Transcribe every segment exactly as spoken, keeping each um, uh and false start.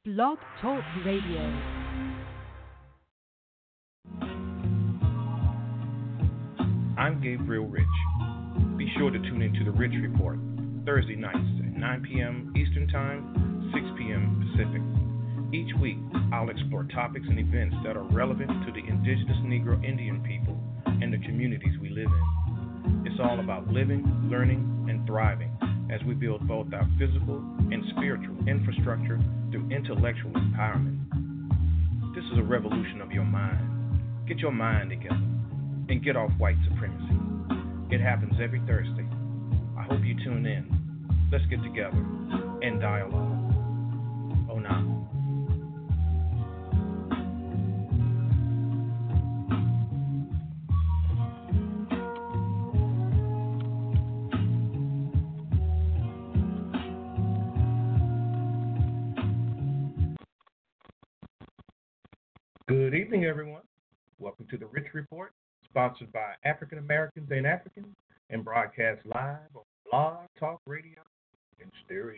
Blog Talk Radio. I'm Gabriel Rich. Be sure to tune into The Rich Report, Thursday nights at nine p.m. Eastern Time, six p.m. Pacific. Each week, I'll explore topics and events that are relevant to the indigenous Negro Indian people and the communities we live in. It's all about living, learning, and thriving as we build both our physical and spiritual infrastructure through intellectual empowerment. This is a revolution of your mind. Get your mind together and get off white supremacy. It happens every Thursday. I hope you tune in. Let's get together and dialogue. Oh, now. Good evening, everyone. Welcome to the Rich Report, sponsored by African Americans Ain't African and broadcast live on Blog Talk Radio and Stereo.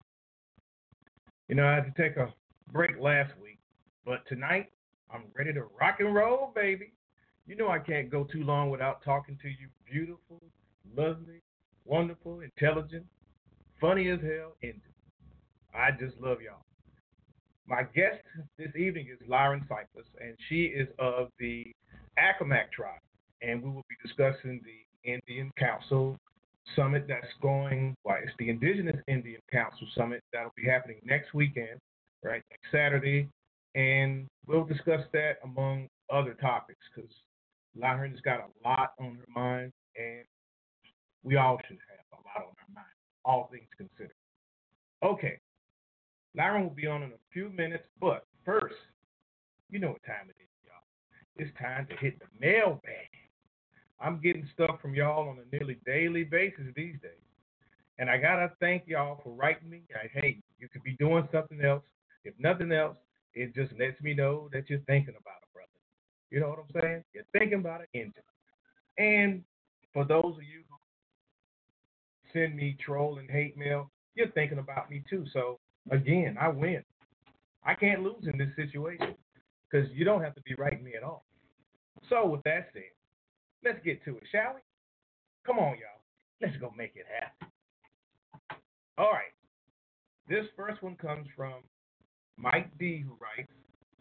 You know, I had to take a break last week, but tonight I'm ready to rock and roll, baby. You know I can't go too long without talking to you beautiful, lovely, wonderful, intelligent, funny as hell Indians. I just love y'all. My guest this evening is Lyron Cypress, and she is of the Accomack tribe, and we will be discussing the Indian Council Summit that's going, well, it's the Indigenous Indian Council Summit that'll be happening next weekend, right, next Saturday, and we'll discuss that among other topics because Lyron's got a lot on her mind, and we all should have a lot on our mind, all things considered. Okay. Lyron will be on in a few minutes, but first, you know what time it is, y'all. It's time to hit the mailbag. I'm getting stuff from y'all on a nearly daily basis these days. And I got to thank y'all for writing me. I, hey, you could be doing something else. If nothing else, it just lets me know that you're thinking about it, brother. You know what I'm saying? You're thinking about it. Into it. And for those of you who send me troll and hate mail, you're thinking about me too. So, again, I win. I can't lose in this situation because you don't have to be writing me at all. So with that said, let's get to it, shall we? Come on, y'all. Let's go make it happen. All right. This first one comes from Mike D, who writes,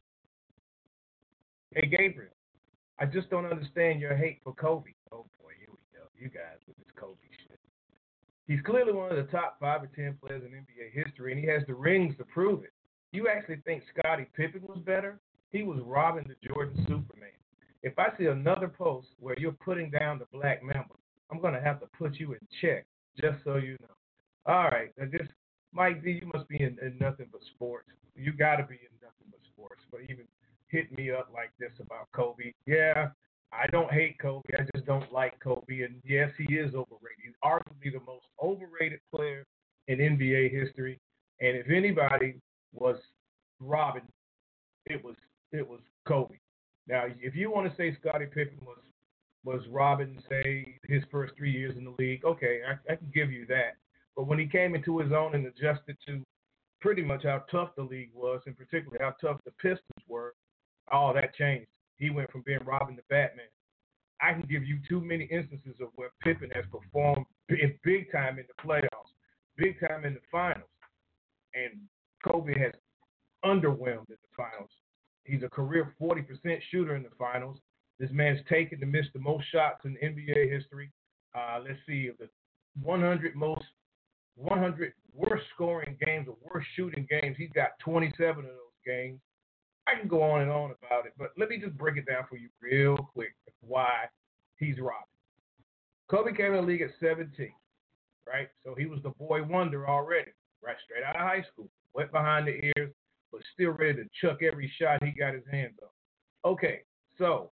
"Hey, Gabriel, I just don't understand your hate for Kobe." Oh, boy, here we go. You guys with this Kobe shit. He's clearly one of the top five or ten players in N B A history, and he has the rings to prove it. You actually think Scottie Pippen was better? He was robbing the Jordan Superman. If I see another post where you're putting down the black member, I'm going to have to put you in check, just so you know. All right, I just, Mike D, you must be in, in nothing but sports. You got to be in nothing but sports, but even hit me up like this about Kobe. Yeah, I don't hate Kobe. I just don't like Kobe. And yes, he is overrated. He's arguably the most overrated player in N B A history. And if anybody was robbing, it was it was Kobe. Now, if you want to say Scottie Pippen was was robbing, say, his first three years in the league, okay, I, I can give you that. But when he came into his own and adjusted to pretty much how tough the league was, and particularly how tough the Pistons were, all that changed. He went from being Robin to Batman. I can give you too many instances of where Pippen has performed big, big time in the playoffs, big time in the finals, and Kobe has underwhelmed in the finals. He's a career forty percent shooter in the finals. This man's taken to miss the most shots in N B A history. Uh, let's see, of the one hundred most, one hundred worst scoring games or worst shooting games, he's got twenty-seven of those games. I can go on and on about it, but let me just break it down for you real quick why he's robbing. Kobe came in the league at seventeen, right? So he was the boy wonder already, right? Straight out of high school, wet behind the ears, but still ready to chuck every shot he got his hands on. Okay, so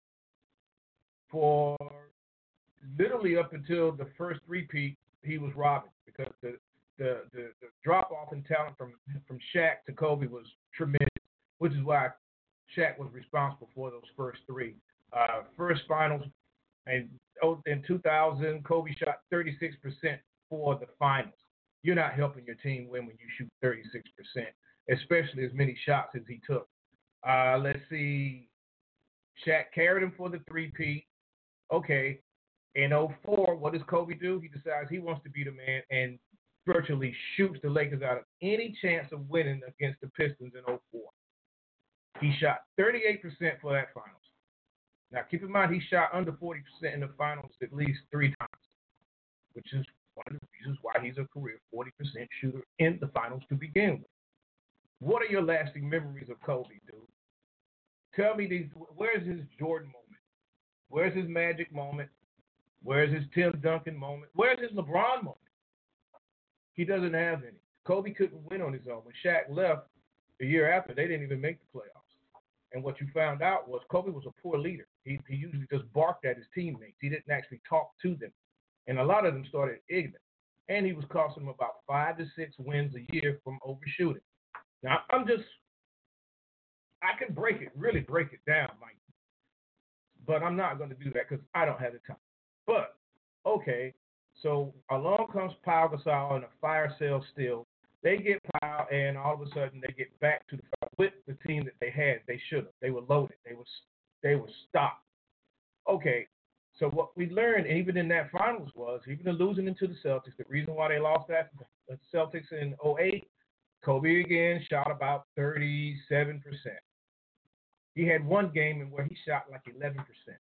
for literally up until the first three-peat, he was robbing because the the, the, the drop-off in talent from, from Shaq to Kobe was tremendous, which is why Shaq was responsible for those first three. Uh, first finals, and in two thousand, Kobe shot thirty-six percent for the finals. You're not helping your team win when you shoot thirty-six percent. especially as many shots as he took. Uh, let's see. Shaq carried him for the three-peat. Okay. In oh four, what does Kobe do? He decides he wants to be the man and virtually shoots the Lakers out of any chance of winning against the Pistons in oh four. He shot thirty-eight percent for that finals. Now, keep in mind, he shot under forty percent in the finals at least three times, which is one of the reasons why he's a career forty percent shooter in the finals to begin with. What are your lasting memories of Kobe, dude? Tell me these. Where's his Jordan moment? Where's his Magic moment? Where's his Tim Duncan moment? Where's his LeBron moment? He doesn't have any. Kobe couldn't win on his own. When Shaq left the year after, they didn't even make the playoffs. And what you found out was Kobe was a poor leader. He, he usually just barked at his teammates. He didn't actually talk to them. And a lot of them started ignorant. And he was costing them about five to six wins a year from overshooting. Now, I'm just, I can break it, really break it down, Mike. But I'm not going to do that because I don't have the time. But, okay, so along comes Pau Gasol and a fire sale still. They get Pau, and all of a sudden they get back to the fight with the team that they had. They should have. They were loaded. They was they were stopped. Okay, so what we learned, even in that finals, was even in losing into the Celtics, the reason why they lost that the Celtics in oh eight, Kobe again shot about thirty-seven percent. He had one game in where he shot like eleven percent.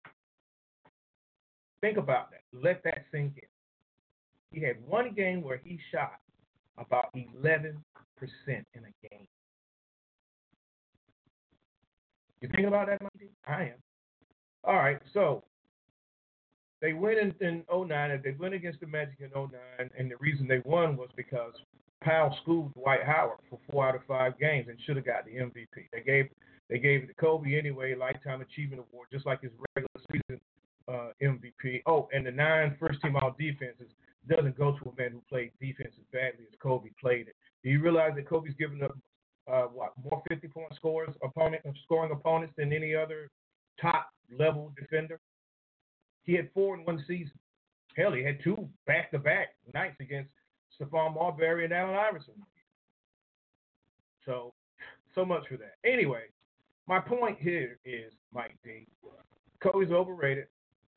Think about that. Let that sink in. He had one game where he shot about eleven percent in a game. You thinking about that, Mikey? I am. All right, so they win in, in oh nine, and they win against the Magic in oh nine, and the reason they won was because Powell schooled Dwight Howard for four out of five games and should have got the M V P. They gave they gave it to Kobe anyway, Lifetime Achievement Award, just like his regular season uh, M V P. Oh, and the nine first-team all-defenses doesn't go to a man who played defense as badly as Kobe played it. Do you realize that Kobe's given up uh, what more fifty-point scores opponent scoring opponents than any other top-level defender? He had four in one season. Hell, he had two back-to-back nights against Stephon Marbury and Allen Iverson. So, so much for that. Anyway, my point here is, Mike D, Kobe's overrated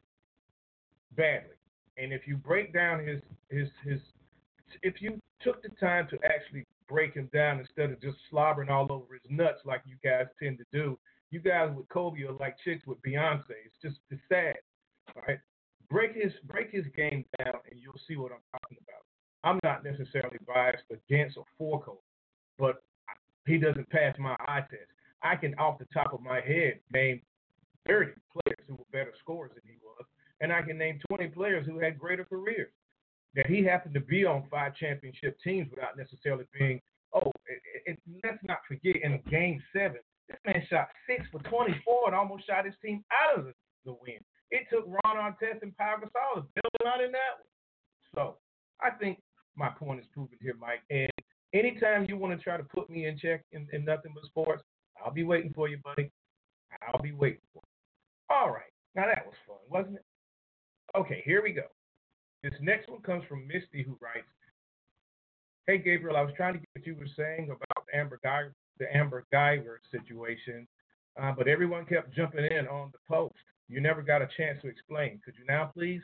badly. And if you break down his, his, his, if you took the time to actually break him down instead of just slobbering all over his nuts like you guys tend to do, you guys with Kobe are like chicks with Beyonce. It's just it's sad. All right, break his break his game down, and you'll see what I'm talking about. I'm not necessarily biased against or for Kobe, but he doesn't pass my eye test. I can, off the top of my head, name thirty players who were better scorers than he was, and I can name twenty players who had greater careers. That he happened to be on five championship teams without necessarily being, oh, it, it, let's not forget in game seven, this man shot six for twenty-four and almost shot his team out of the, the win. It took Ron Artest and Pau Gasol to build out in that one. So I think my point is proven here, Mike. And anytime you want to try to put me in check in, in nothing but sports, I'll be waiting for you, buddy. I'll be waiting for you. All right. Now that was fun, wasn't it? Okay, here we go. This next one comes from Misty, who writes, "Hey, Gabriel, I was trying to get what you were saying about the Amber Guyver, the Amber Guyver situation, uh, but everyone kept jumping in on the post. You never got a chance to explain. Could you now, please?"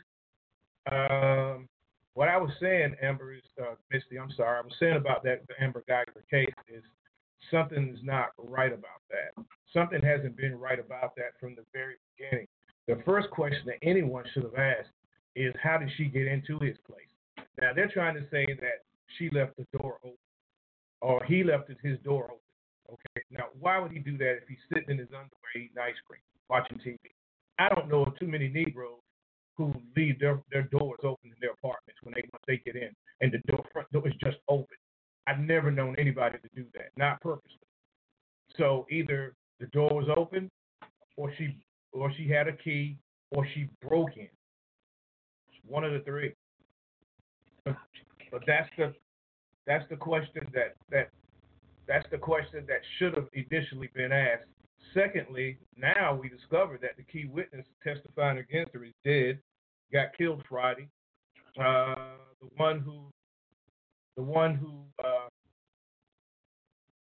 Um, what I was saying, Amber, is, uh, Misty, I'm sorry, I was saying about that the Amber Guyver case is something's not right about that. Something hasn't been right about that from the very beginning. The first question that anyone should have asked is, how did she get into his place? Now, they're trying to say that she left the door open, or he left his door open. Okay, now, why would he do that if he's sitting in his underwear eating ice cream, watching T V? I don't know of too many Negroes who leave their, their doors open in their apartments when they once they get in, and the door, front door is just open. I've never known anybody to do that, not purposely. So either the door was open, or she or she had a key, or she broke in. One of the three. But, but that's the that's the question that that that's the question that should have initially been asked. Secondly, now we discover that the key witness testifying against her is dead, got killed Friday. Uh, the one who the one who uh,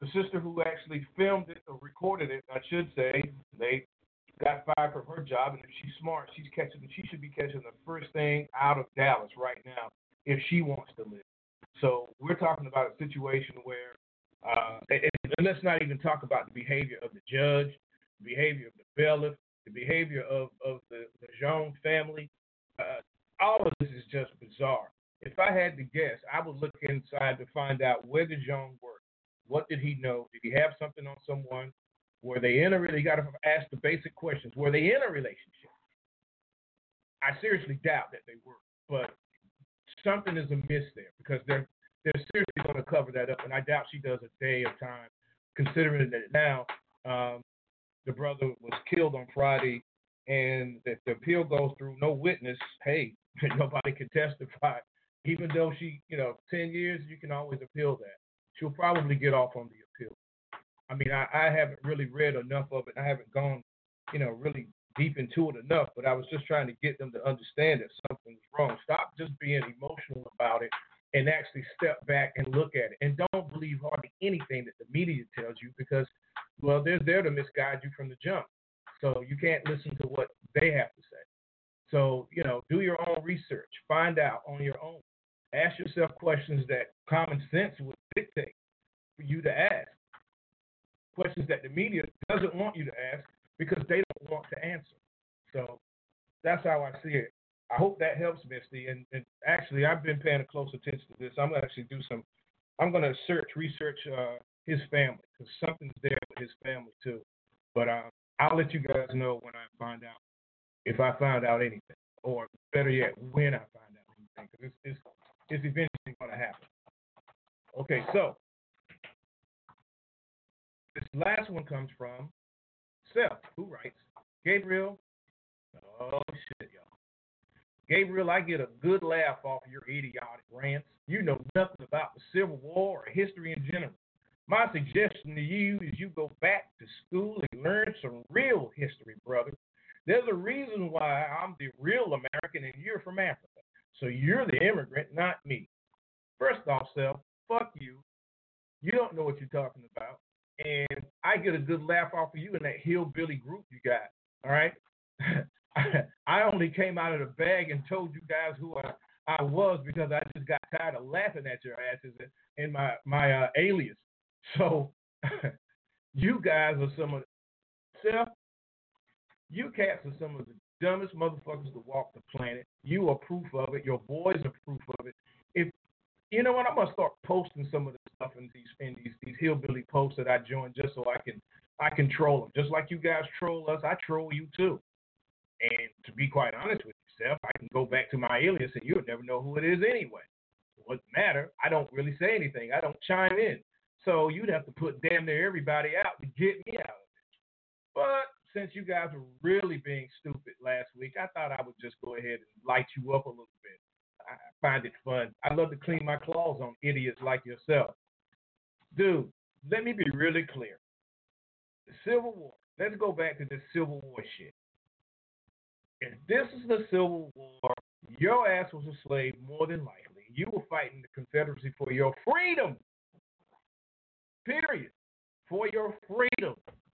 the sister who actually filmed it or recorded it, I should say, they got fired from her job, and if she's smart, she's catching. She should be catching the first thing out of Dallas right now if she wants to live. So we're talking about a situation where, uh, and, and let's not even talk about the behavior of the judge, the behavior of the bailiff, the behavior of, of the, the Jean family. Uh, all of this is just bizarre. If I had to guess, I would look inside to find out where did Jean work? What did he know? Did he have something on someone? Were they in a relationship? You got to ask the basic questions. Were they in a relationship? I seriously doubt that they were, but something is amiss there because they're they're seriously going to cover that up, and I doubt she does a day of time, considering that now um, the brother was killed on Friday, and if the appeal goes through, no witness, hey, nobody can testify. Even though she, you know, ten years, you can always appeal that. She'll probably get off on the appeal. I mean, I, I haven't really read enough of it. I haven't gone, you know, really deep into it enough, but I was just trying to get them to understand that something's wrong. Stop just being emotional about it and actually step back and look at it. And don't believe hardly anything that the media tells you because, well, they're there to misguide you from the jump. So you can't listen to what they have to say. So, you know, do your own research. Find out on your own. Ask yourself questions that common sense would dictate for you to ask. Questions that the media doesn't want you to ask because they don't want to answer. So that's how I see it. I hope that helps, Misty. And, and actually, I've been paying close attention to this. I'm going to actually do some, I'm going to search, research uh, his family because something's there with his family too. But uh, I'll let you guys know when I find out, if I find out anything, or better yet, when I find out anything, because it's, it's, it's eventually going to happen. Okay, so this last one comes from Seth, who writes, Gabriel, oh shit, y'all. Gabriel, I get a good laugh off your idiotic rants. You know nothing about the Civil War or history in general. My suggestion to you is you go back to school and learn some real history, brother. There's a reason why I'm the real American and you're from Africa. So you're the immigrant, not me. First off, Seth, fuck you. You don't know what you're talking about. And I get a good laugh off of you in that hillbilly group you got, all right? I only came out of the bag and told you guys who I, I was because I just got tired of laughing at your asses in my, my uh, alias. So you guys are some of, Seth, you cats are some of the dumbest motherfuckers to walk the planet. You are proof of it. Your boys are proof of it. If you know what, I'm gonna start posting some of the stuff in these in these these hillbilly posts that I joined just so I can I can troll them. Just like you guys troll us, I troll you too. And to be quite honest with yourself, I can go back to my alias and you'll never know who it is anyway. It wouldn't matter. I don't really say anything. I don't chime in. So you'd have to put damn near everybody out to get me out of it. But since you guys were really being stupid last week, I thought I would just go ahead and light you up a little bit. I find it fun. I love to clean my claws on idiots like yourself. Dude, let me be really clear. The Civil War, let's go back to this Civil War shit. If this is the Civil War, your ass was a slave more than likely. You were fighting the Confederacy for your freedom. Period. For your freedom.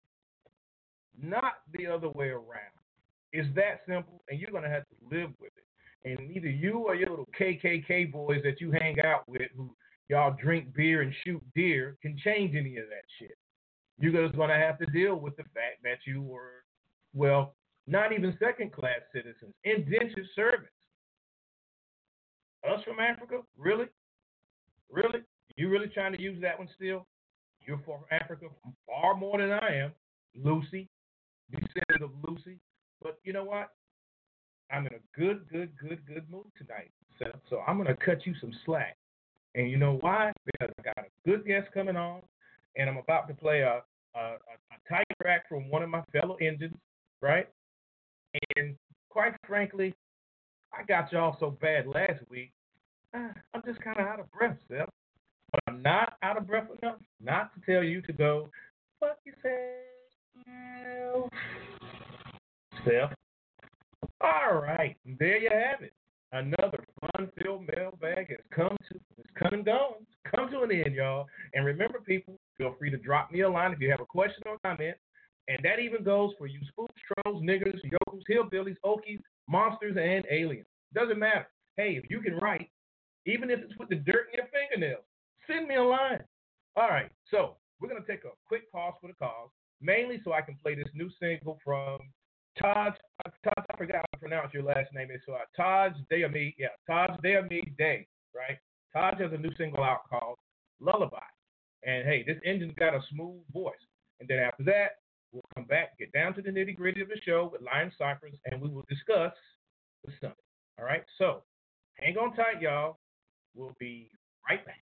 Not the other way around. It's that simple, and you're going to have to live with it. And neither you or your little K K K boys that you hang out with who y'all drink beer and shoot deer can change any of that shit. You're just going to have to deal with the fact that you were, well, not even second-class citizens, indentured servants. Us from Africa? Really? Really? You really trying to use that one still? You're from Africa far more than I am. Lucy, descendant of Lucy. But you know what? I'm in a good, good, good, good mood tonight. So, so I'm going to cut you some slack. And you know why? Because I got a good guest coming on, and I'm about to play a, a, a tight track from one of my fellow Indians, right? And quite frankly, I got y'all so bad last week, uh, I'm just kind of out of breath, Seth. But I'm not out of breath enough not to tell you to go, fuck yourself, Seth. All right, there you have it. Another fun-filled mailbag has come to, it's come and gone. It's come to an end, y'all. And remember, people, Feel free to drop me a line if you have a question or comment. And that even goes for you spooks, trolls, niggers, yokus, hillbillies, okies, monsters, and aliens. Doesn't matter. Hey, if you can write, even if it's with the dirt in your fingernails, send me a line. All right, so we're going to take a quick pause for the cause, mainly so I can play this new single from Taj. Taj, I forgot how to pronounce your last name. It's uh, Taj Deami. Yeah, Taj Deami Day, right? Taj has a new single out called Lullaby. And hey, this engine's got a smooth voice. And then after that, we'll come back, get down to the nitty gritty of the show with Lion Cyphers, and we will discuss the Sunday. All right, so hang on tight, y'all. We'll be right back.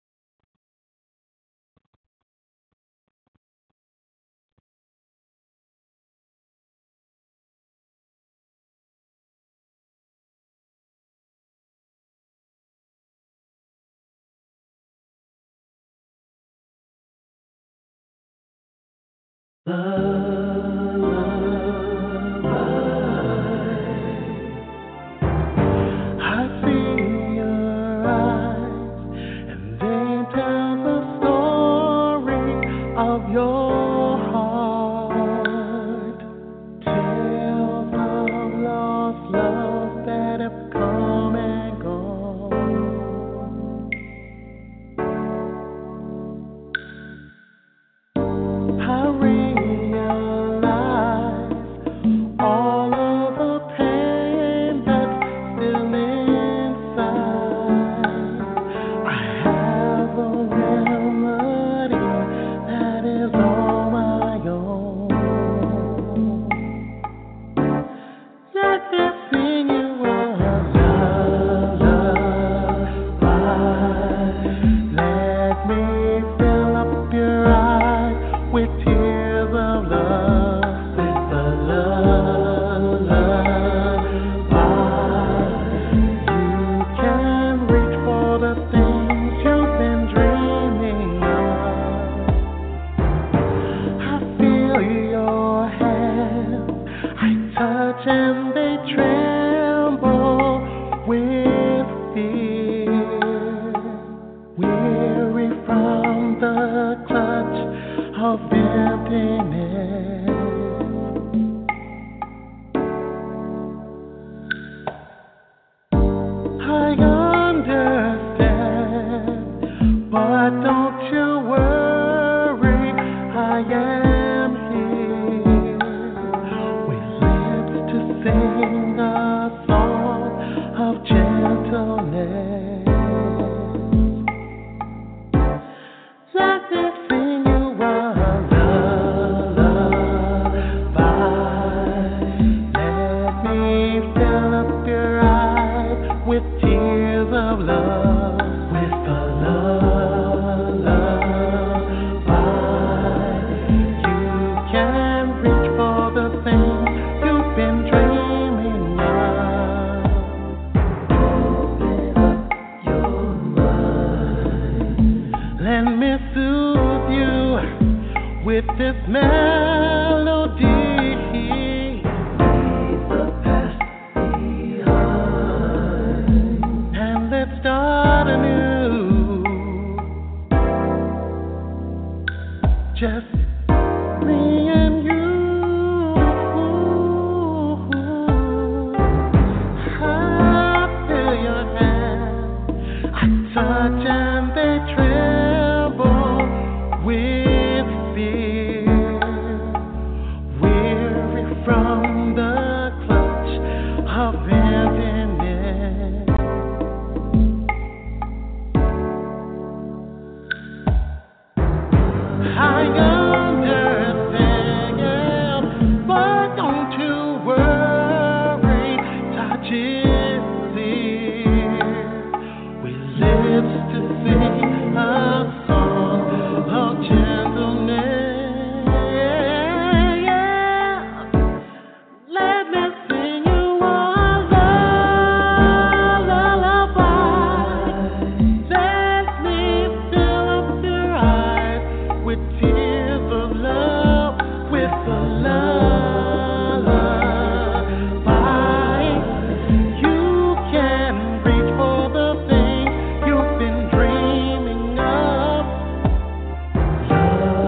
Love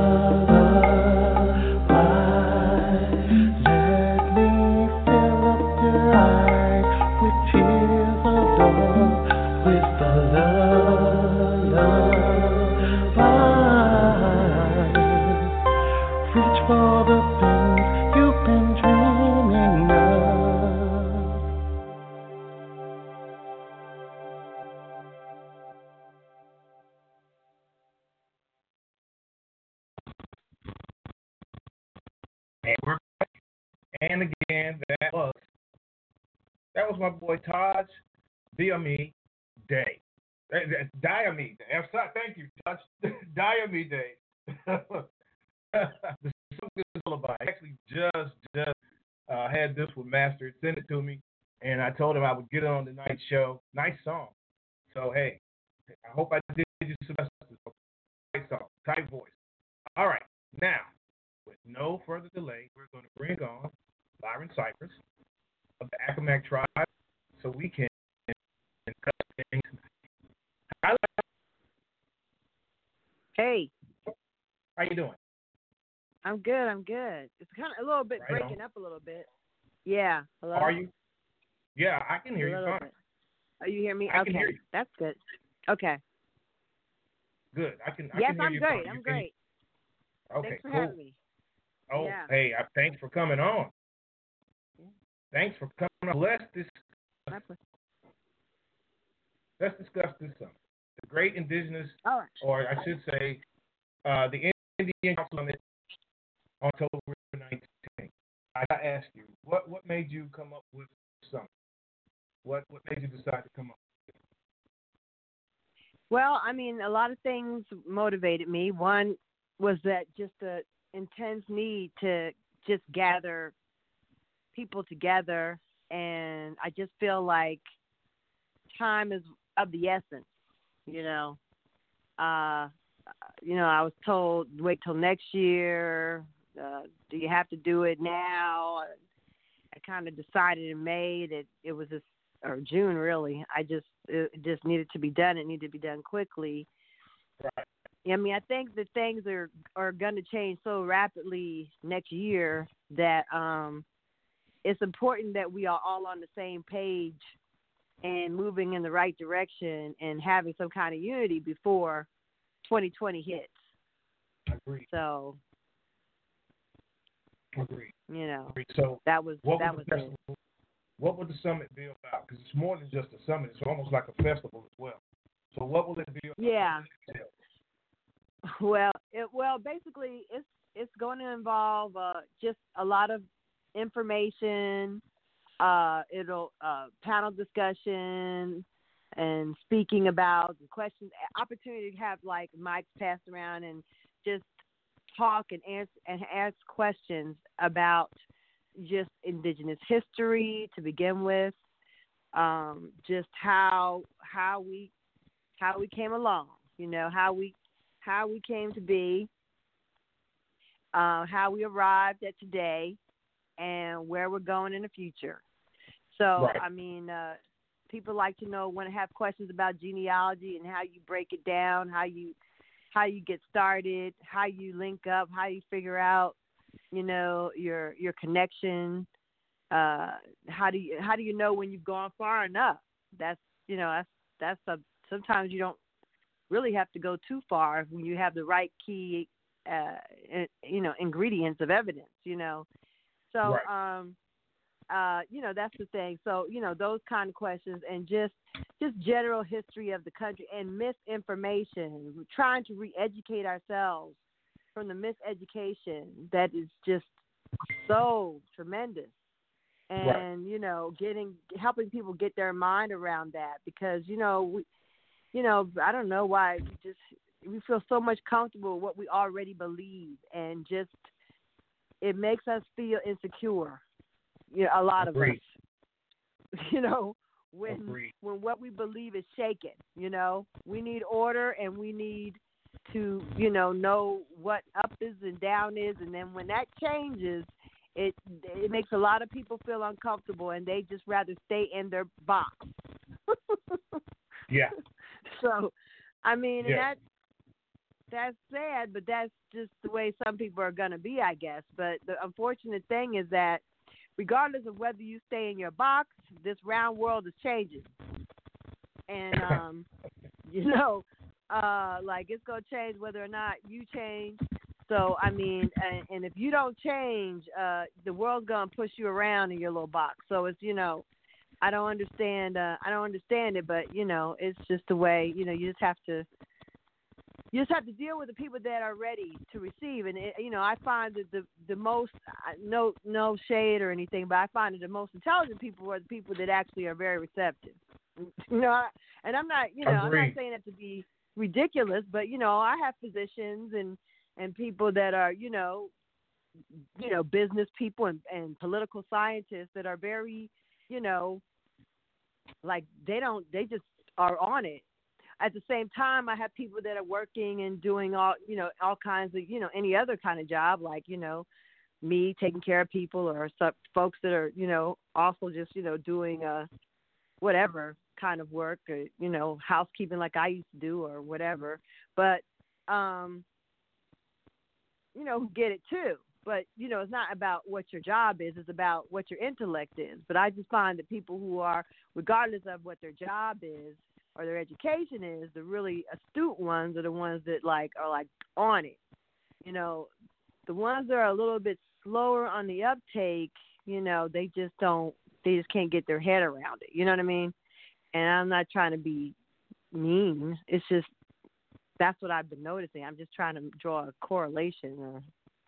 And we're and again, that was that was my boy Taj Diame Day. Diame Day. I'm sorry, thank you, Taj. Diame Day. The song is all about. I actually just just uh, had this one mastered, sent it to me, and I told him I would get it on the night show. Nice song. So hey, I hope I did you some justice. Nice song, tight voice. All right, now with no further delay, we're going to bring on Byron Cypress of the Accomack tribe, so we can cut things. Hey, how you doing? I'm good. I'm good. It's kind of a little bit Right breaking on. up a little bit. Yeah. Hello. Are you? Yeah, I can hear a you little fine. bit. Oh, you hear me? I okay, can hear you. That's good. Okay. Good. I can. I yes, can hear I'm you great. fine. I'm You can- great. Okay, Thanks for cool. having me. Oh, Yeah. hey, I, thanks for coming on. Yeah. Thanks for coming on. Let's dis- My pleasure. let's discuss this summit. The Great Indigenous, All right. or I should say, uh, the Indian Council Summit on October nineteenth. I gotta ask you, what what made you come up with the summit? What what made you decide to come up? Well, I mean, a lot of things motivated me. One was that just the intense need to just gather people together, and I just feel like time is of the essence. You know, uh, you know, I was told wait till next year. Uh, do you have to do it now? I kind of decided in May that it was this, or June really. I just it just needed to be done. It needed to be done quickly. Right. I mean, I think that things are are going to change so rapidly next year that um, it's important that we are all on the same page and moving in the right direction and having some kind of unity before twenty twenty hits. Agreed. So, Agreed. you know, Agreed. So that was what that would was the it. festival? What would the summit be about? Because it's more than just a summit. It's almost like a festival as well. So what will it be about? Yeah. Well, it well basically it's it's going to involve uh, just a lot of information. Uh, it'll uh, panel discussion and speaking about the questions, opportunity to have like mics passed around and just talk and answer and ask questions about just indigenous history to begin with, um, just how how we how we came along, you know, how we how we came to be, uh, how we arrived at today, and where we're going in the future. So, Right. I mean, uh, people like to know, want to have questions about genealogy and how you break it down, how you how you get started, how you link up, how you figure out, you know, your your connection. Uh, how do you how do you know when you've gone far enough? That's you know that's that's a, sometimes you don't really have to go too far when you have the right key, uh, you know, ingredients of evidence. You know, so Right. um, uh, you know that's the thing. So you know those kind of questions and just just general history of the country and misinformation. We're trying to re-educate ourselves from the miseducation that is just so tremendous. And, right. you know, getting, helping people get their mind around that because, you know, we, you know, I don't know why we just, we feel so much comfortable with what we already believe and just, it makes us feel insecure. You know, a lot Agreed. of us, you know, when, Agreed. when what we believe is shaken, you know, we need order and we need to, you know, know what up is and down is. And then when that changes, It it makes a lot of people feel uncomfortable, and they just rather stay in their box. Yeah. So, I mean, yeah. and that that's sad, but that's just the way some people are going to be, I guess. But the unfortunate thing is that regardless of whether you stay in your box, this round world is changing. And, um, you know, uh, like it's going to change whether or not you change. So, I mean, and, and if you don't change, uh, the world's going to push you around in your little box. So it's, you know, I don't understand. Uh, I don't understand it, but, you know, it's just the way, you know, you just have to you just have to deal with the people that are ready to receive. And it, you know, I find that the the most no no shade or anything, but I find that the most intelligent people are the people that actually are very receptive. You know, I, and I'm not you know Agreed. I'm not saying that to be ridiculous, but you know, I have physicians and and people that are you know you know business people and, and political scientists that are very you know like they don't they just are on it. At the same time, I have people that are working and doing all, you know, all kinds of, you know, any other kind of job, like, you know, me taking care of people or some folks that are, you know, also just, you know, doing uh, whatever kind of work, or, you know, housekeeping like I used to do or whatever. But, um, you know, who get it too. But, you know, it's not about what your job is. It's about what your intellect is. But I just find that people who are, regardless of what their job is, or their education is, the really astute ones are the ones that like are like on it. You know, the ones that are a little bit slower on the uptake, you know, they just don't, they just can't get their head around it. You know what I mean? And I'm not trying to be mean. It's just, that's what I've been noticing. I'm just trying to draw a correlation.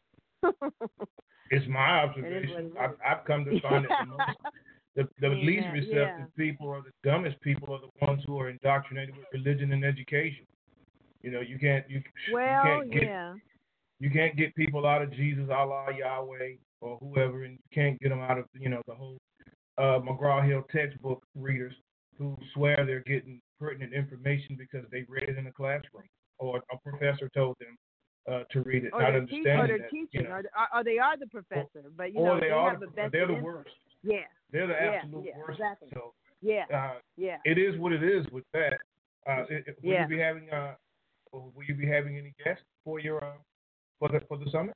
It's my It observation. is what it I've, is. I've come to find that the most The, the Yeah, least receptive yeah. people or the dumbest people are the ones who are indoctrinated with religion and education. You know, you can't you, Well, you can't get yeah. you can't get people out of Jesus, Allah, Yahweh, or whoever, and you can't get them out of you know the whole uh, McGraw Hill textbook readers who swear they're getting pertinent information because they read it in a classroom or a professor told them uh, to read it, Or not they're, teach, or understanding they're that. teaching, You know, or, or they are the professor, but you or know they, they are have the, a vested they're the interest. worst. Yeah, They're the yeah, absolute yeah, worst. exactly. So yeah, uh, yeah. it is what it is with that. Uh, it, it- will Yeah. you be having uh, will you be having any guests for your uh, for the for the summit?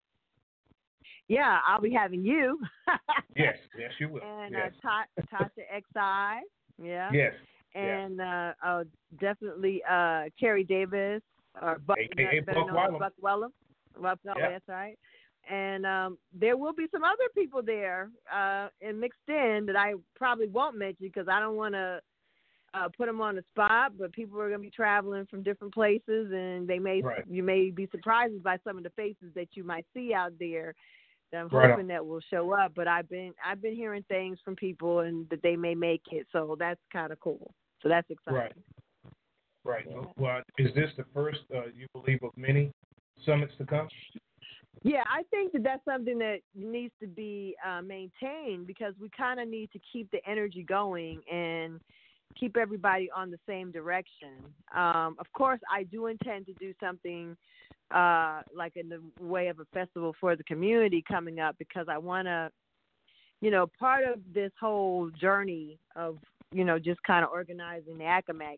Yeah, I'll be having you. Yes, yes, you will. And Yes, uh, Ta- Tasha X I. Yeah. yes. And uh, uh, definitely uh, Carrie Davis, or Buck, A K A better Buck known as Wellham. Buck Wellham. Buck Wellham, Yeah. that's right. And um, there will be some other people there uh, and mixed in that I probably won't mention because I don't want to uh, put them on the spot. But people are going to be traveling from different places, and they may Right. you may be surprised by some of the faces that you might see out there. That I'm Right on. hoping that will show up. But I've been I've been hearing things from people and that they may make it, so that's kind of cool. So that's exciting. Right. Right. Yeah. Well, is this the first uh, you believe of many summits to come? Yeah, I think that that's something that needs to be uh, maintained because we kind of need to keep the energy going and keep everybody on the same direction. Um, of course, I do intend to do something uh, like in the way of a festival for the community coming up because I want to, you know, part of this whole journey of, you know, just kind of organizing the A C A M A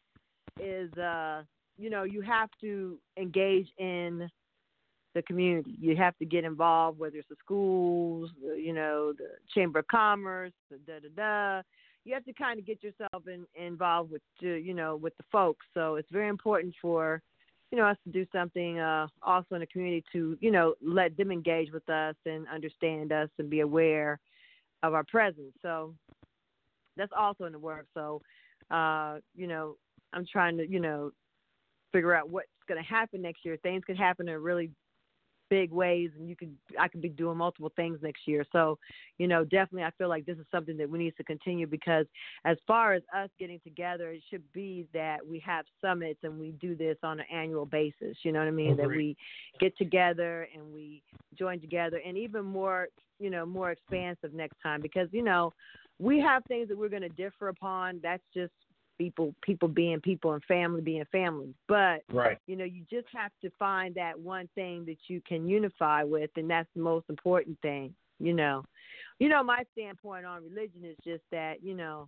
C is, uh, you know, you have to engage in the community. You have to get involved, whether it's the schools, the, you know, the Chamber of Commerce, the da-da-da. You have to kind of get yourself in, involved with, uh, you know, with the folks. So it's very important for, you know, us to do something uh, also in the community to, you know, let them engage with us and understand us and be aware of our presence. So that's also in the works. So, uh, you know, I'm trying to, you know, figure out what's going to happen next year. Things could happen in really big ways, and you could, I could be doing multiple things next year. So, you know, definitely I feel like this is something that we need to continue because as far as us getting together, it should be that we have summits and we do this on an annual basis. You know what I mean? Agreed. That we get together and we join together and even more, you know, more expansive next time because, you know, we have things that we're going to differ upon. That's just people people being people and family being family. But, Right. you know, you just have to find that one thing that you can unify with, and that's the most important thing, you know. You know, my standpoint on religion is just that, you know,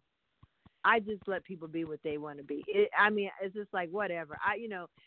I just let people be what they want to be. It, I mean, it's just like whatever. I, you know,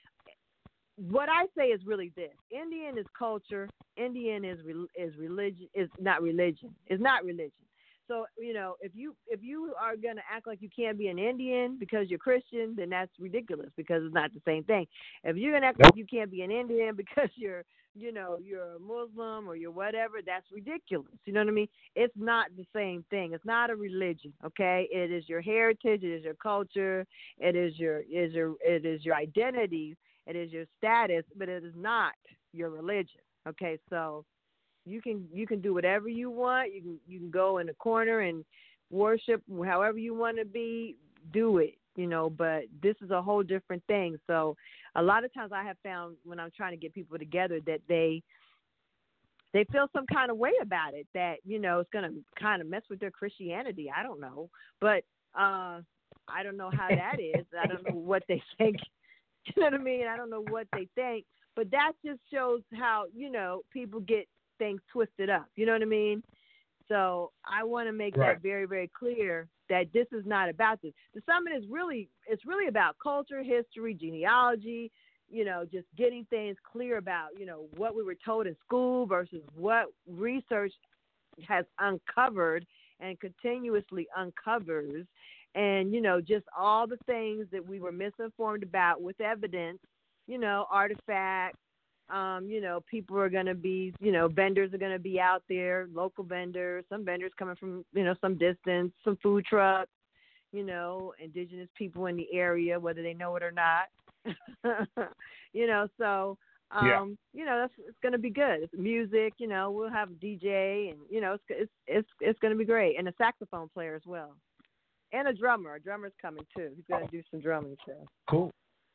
what I say is really this. Indian is culture. Indian is is religion. Is not religion. Is not religion. So, you know, if you if you are going to act like you can't be an Indian because you're Christian, then that's ridiculous because it's not the same thing. If you're going to act Nope. like you can't be an Indian because you're, you know, you're a Muslim or you're whatever, that's ridiculous. You know what I mean? It's not the same thing. It's not a religion, okay? It is your heritage. It is your culture. It is your is your it is your identity. It is your status, but it is not your religion. Okay, so you can you can do whatever you want. You can you can go in the corner and worship however you want to be. Do it, you know. But this is a whole different thing. So a lot of times I have found when I'm trying to get people together that they they feel some kind of way about it, that, you know, it's going to kind of mess with their Christianity. I don't know. But uh, I don't know how that is. I don't know what they think. You know what I mean? I don't know what they think. But that just shows how, you know, people get things twisted up. You know what I mean? So I want to make right. that very, very clear that this is not about this. The summit is really, it's really about culture, history, genealogy, you know, just getting things clear about, you know, what we were told in school versus what research has uncovered and continuously uncovers. And, you know, just all the things that we were misinformed about with evidence, you know, artifacts, um, you know, people are going to be, you know, vendors are going to be out there, local vendors, some vendors coming from, you know, some distance, some food trucks, you know, indigenous people in the area, whether they know it or not. You know, so, um, yeah. you know, that's, it's going to be good. It's music, you know, we'll have a D J and, you know, it's, it's, it's, it's going to be great. And a saxophone player as well. And a drummer. A drummer's coming too. He's going to oh. do some drumming too. Cool.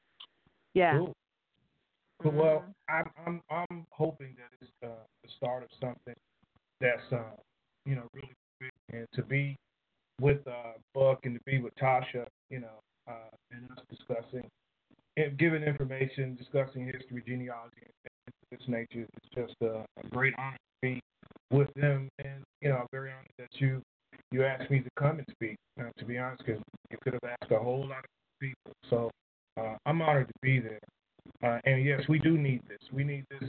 Yeah. Cool. Mm-hmm. Well, I'm I'm I'm hoping that it's uh, the start of something that's uh, you know, really big, and to be with uh, Buck and to be with Tasha, you know, uh, and us discussing and giving information, discussing history, genealogy, and things of this nature. It's just uh, a great honor to be with them, and you know, I'm very honored that you you asked me to come and speak. Uh, to be honest, because you could have asked a whole lot of people, so uh, I'm honored to be there. Uh, and yes, we do need this. We need this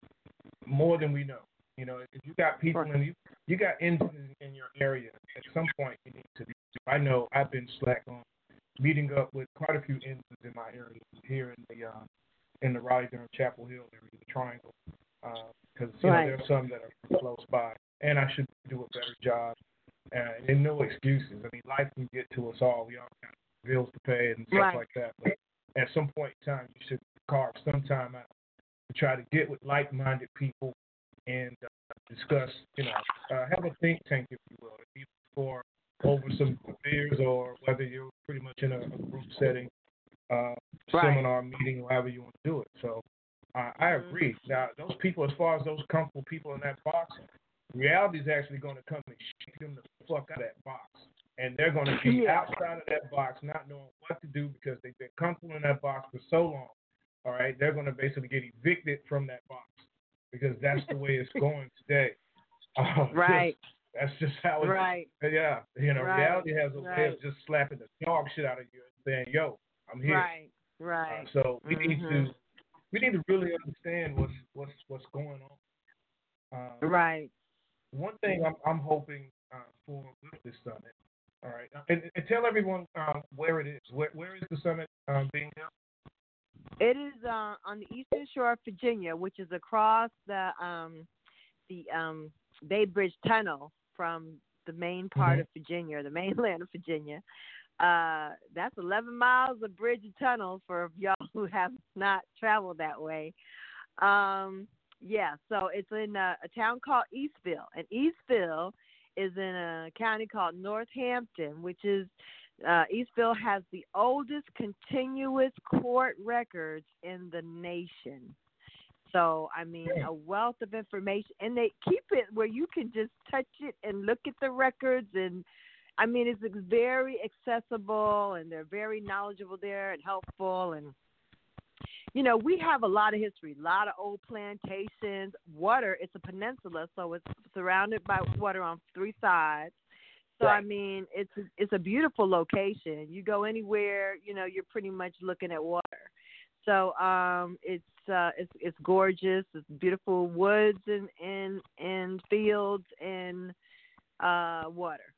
more than we know. You know, if you got people and you you got Indians in your area, at some point you need to be. I know I've been slack on meeting up with quite a few Indians in my area here in the uh, in the Raleigh-Durham Chapel Hill area, the Triangle, because uh, you right. know, there are some that are close by, and I should do a better job. Uh, and no excuses. I mean, life can get to us all. We all got bills to pay and stuff right. like that. But at some point in time, you should carve some time out to try to get with like-minded people and uh, discuss, you know, uh, have a think tank, if you will, either for over some beers or whether you're pretty much in a, a group setting, uh, right. seminar, meeting, however you want to do it. So uh, I agree. Now, those people, as far as those comfortable people in that box, reality is actually going to come and shake them the fuck out of that box. And they're going to be yeah. outside of that box not knowing what to do because they've been comfortable in that box for so long. All right, they're going to basically get evicted from that box because that's the way it's going today. Uh, right. Just, that's just how it's. Right. Yeah. You know, right. reality has a right. way of just slapping the dog shit out of you and saying, "Yo, I'm here." Right. Right. Uh, so we mm-hmm. need to we need to really understand what's what's what's going on. Uh, right. One thing I'm I'm hoping uh, for with this summit. All right, and, and tell everyone um, where it is. Where where is the summit um, being held? It is uh, on the eastern shore of Virginia, which is across the um, the um, Bay Bridge Tunnel from the main part mm-hmm. of Virginia, or the mainland of Virginia. Uh, that's eleven miles of bridge and tunnel for y'all who have not traveled that way. Um, yeah, so it's in a, a town called Eastville, and Eastville is in a county called Northampton, which is Uh, Eastville has the oldest continuous court records in the nation. So, I mean, a wealth of information. And they keep it where you can just touch it and look at the records. And, I mean, it's very accessible, and they're very knowledgeable there and helpful. And, you know, we have a lot of history, a lot of old plantations. Water, it's a peninsula, so it's surrounded by water on three sides. So, right. I mean, it's it's a beautiful location. You go anywhere, you know, you're pretty much looking at water. So um, it's uh, it's it's gorgeous. It's beautiful woods and and, and fields and uh, water.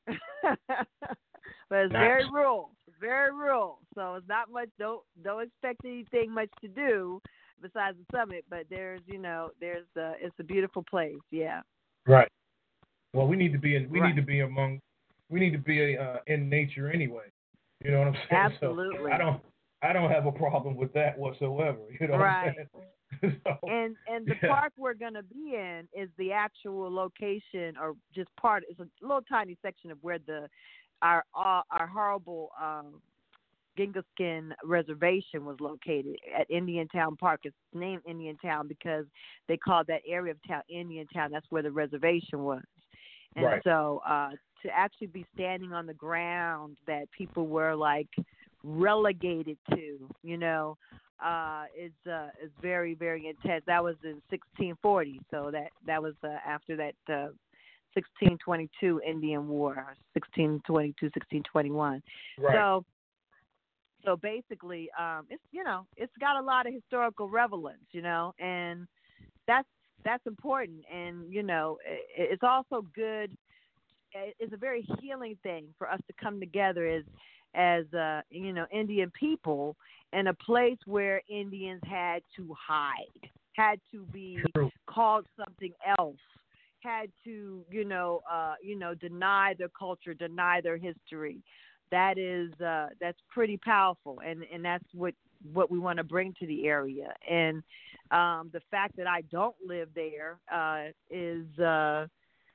But it's nice. very rural. It's very rural. So it's not much. Don't don't expect anything much to do besides the summit. But there's you know there's uh, it's a beautiful place. Yeah. Right. Well, we need to be in. We right. need to be among. We need to be uh, in nature anyway. You know what I'm saying? Absolutely. So I don't. I don't have a problem with that whatsoever. You know Right. what I'm saying? so, And and the yeah. park we're gonna be in is the actual location, or just part. It's a little tiny section of where the our our, our horrible um, Gingaskin Reservation was located at Indiantown Park. It's named Indiantown because they called that area of town Indiantown. That's where the reservation was. And Right. so uh, to actually be standing on the ground that people were like relegated to, you know, uh, is uh, is very, very intense. That was in sixteen forty, so that that was uh, after that uh, sixteen twenty-two Indian War, sixteen twenty-two, sixteen twenty-one. Right. So, so basically, um, it's you know, it's got a lot of historical relevance, you know, and that's that's important. And you know, it, it's also good. It's a very healing thing for us to come together as as uh, you know, Indian people in a place where Indians had to hide, had to be True. called something else, had to, you know, uh, you know, deny their culture, deny their history. That is uh, that's pretty powerful, and, and that's what, what we want to bring to the area. And um, the fact that I don't live there uh, is, uh,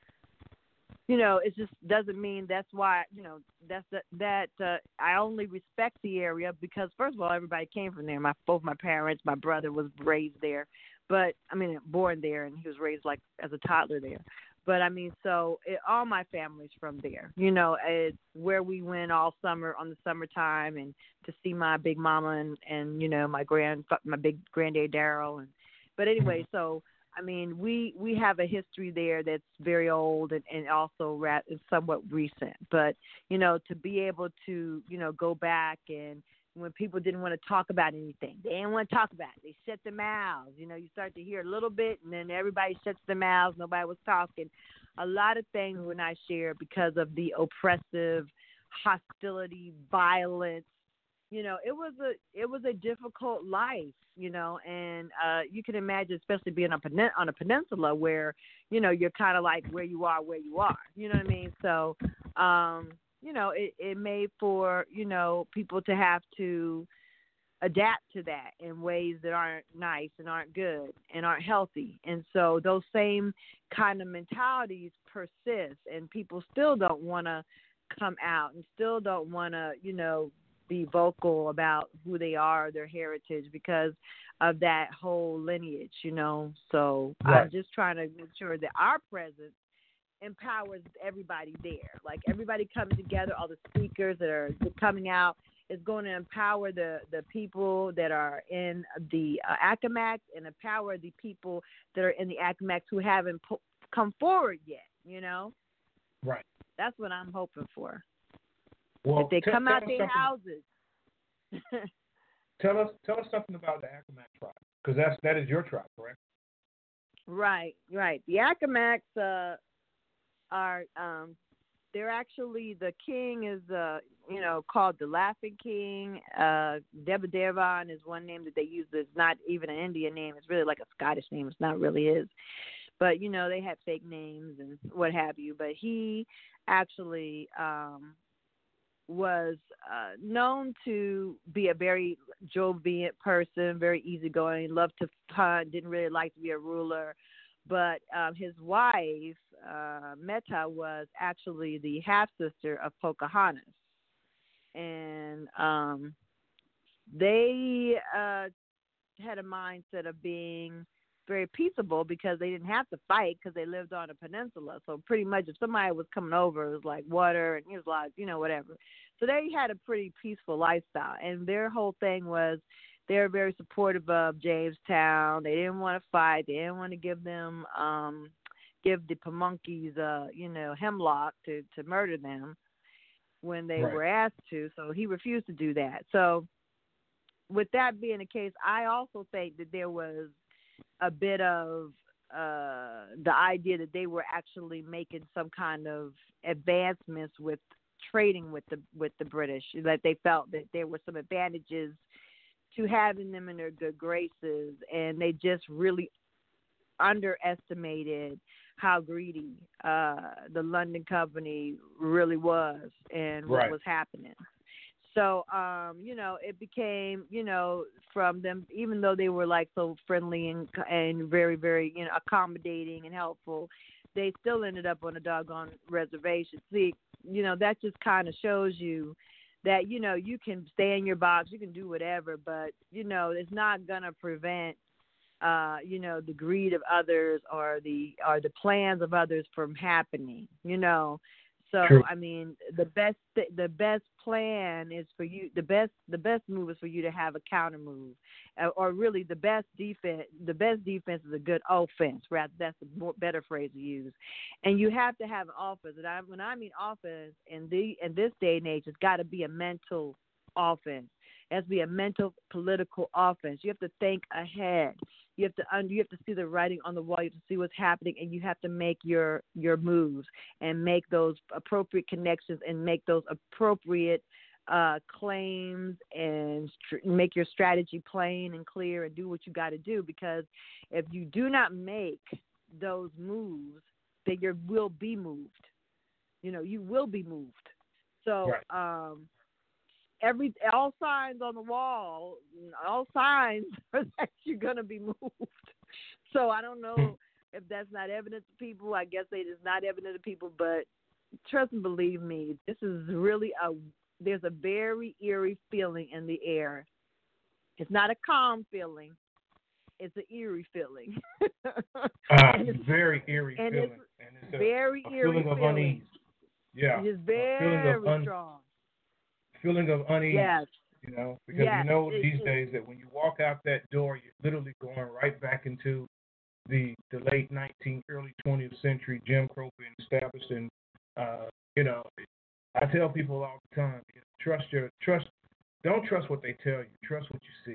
you know, it just doesn't mean that's why, you know, that's the, that uh, I only respect the area because, first of all, everybody came from there. My both my parents, my brother was raised there, but I mean, born there, and he was raised like as a toddler there. But I mean, so it, all my family's from there. You know, it's where we went all summer on the summertime, and to see my big mama and, and you know my grand my big granddad Daryl. And but anyway, so I mean, we we have a history there that's very old and, and also rat, somewhat recent. But you know, to be able to you know go back, and when people didn't want to talk about anything, they didn't want to talk about it. They shut their mouths. You know, you start to hear a little bit, and then everybody shuts their mouths. Nobody was talking. A lot of things were not shared because of the oppressive, hostility, violence. You know, it was a it was a difficult life, you know, and uh, you can imagine, especially being on, pen- on a peninsula where, you know, you're kind of like where you are, where you are. You know what I mean? So, um, you know, it, it made for, you know, people to have to adapt to that in ways that aren't nice and aren't good and aren't healthy. And so those same kind of mentalities persist, and people still don't want to come out and still don't want to, you know, be vocal about who they are, their heritage, because of that whole lineage, you know. So Right. I'm just trying to make sure that our presence empowers everybody there. Like everybody coming together, all the speakers that are coming out is going to empower the, the people that are in the uh, Accomax, and empower the people that are in the Accomax who haven't po- come forward yet, you know. Right. That's what I'm hoping for. Well, If they tell, come tell out us their something- houses. Tell us, tell us something about the Accomack tribe, because that's that is your tribe, correct? Right, right. The Accomax uh, are um, they're actually, the king is uh, you know called the Laughing King. Uh, Debadevan is one name that they use. That's not even an Indian name. It's really like a Scottish name. It's not really his. But you know they have fake names and what have you. But he actually um, was uh, known to be a very jovial person, very easygoing, loved to hunt, didn't really like to be a ruler. But um, his wife, uh, Meta, was actually the half-sister of Pocahontas. And um, they uh, had a mindset of being very peaceable because they didn't have to fight because they lived on a peninsula. So pretty much if somebody was coming over, it was like water and here's like, you know, whatever. So they had a pretty peaceful lifestyle. And their whole thing was they were very supportive of Jamestown. They didn't want to fight. They didn't want to give them, um, give the Pamunkeys, uh, you know, hemlock to, to murder them when they Right. were asked to. So he refused to do that. So with that being the case, I also think that there was a bit of uh, the idea that they were actually making some kind of advancements with trading with the with the British, that they felt that there were some advantages to having them in their good graces, and they just really underestimated how greedy uh, the London Company really was and what Right. was happening. So, um, you know, it became, you know, from them, even though they were like so friendly and and very, very, you know, accommodating and helpful, they still ended up on a doggone reservation. See, you know, that just kind of shows you that, you know, you can stay in your box, you can do whatever, but, you know, it's not going to prevent, uh, you know, the greed of others or the or the plans of others from happening, you know. So, True. I mean, the best the best plan is for you. The best the best move is for you to have a counter move, uh, or really the best defense. The best defense is a good offense. Rather, that's a more better phrase to use. And you have to have an offense. And I, when I mean offense in the in this day and age, it's got to be a mental offense. It has to be a mental political offense. You have to think ahead. You have to un- you have to see the writing on the wall. You have to see what's happening, and you have to make your your moves and make those appropriate connections and make those appropriate uh, claims and st- make your strategy plain and clear and do what you got to do. Because if you do not make those moves, then you will be moved. You know, you will be moved. So. Right. Um, Every all signs on the wall, all signs are that you're gonna be moved. So I don't know if that's not evident to people. I guess it is not evident to people, but trust and believe me, this is really a. There's a very eerie feeling in the air. It's not a calm feeling. It's an eerie feeling. uh, it's very eerie and feeling, it's and it's a, very a eerie feeling of feeling. unease. Yeah, it is a very feeling of un- strong. Feeling of unease. Yes. You know, because yes. you know it, these it, days that when you walk out that door, you're literally going right back into the the late nineteenth, early twentieth century Jim Crow being established. And uh, you know, I tell people all the time, you know, trust your trust. Don't trust what they tell you. Trust what you see.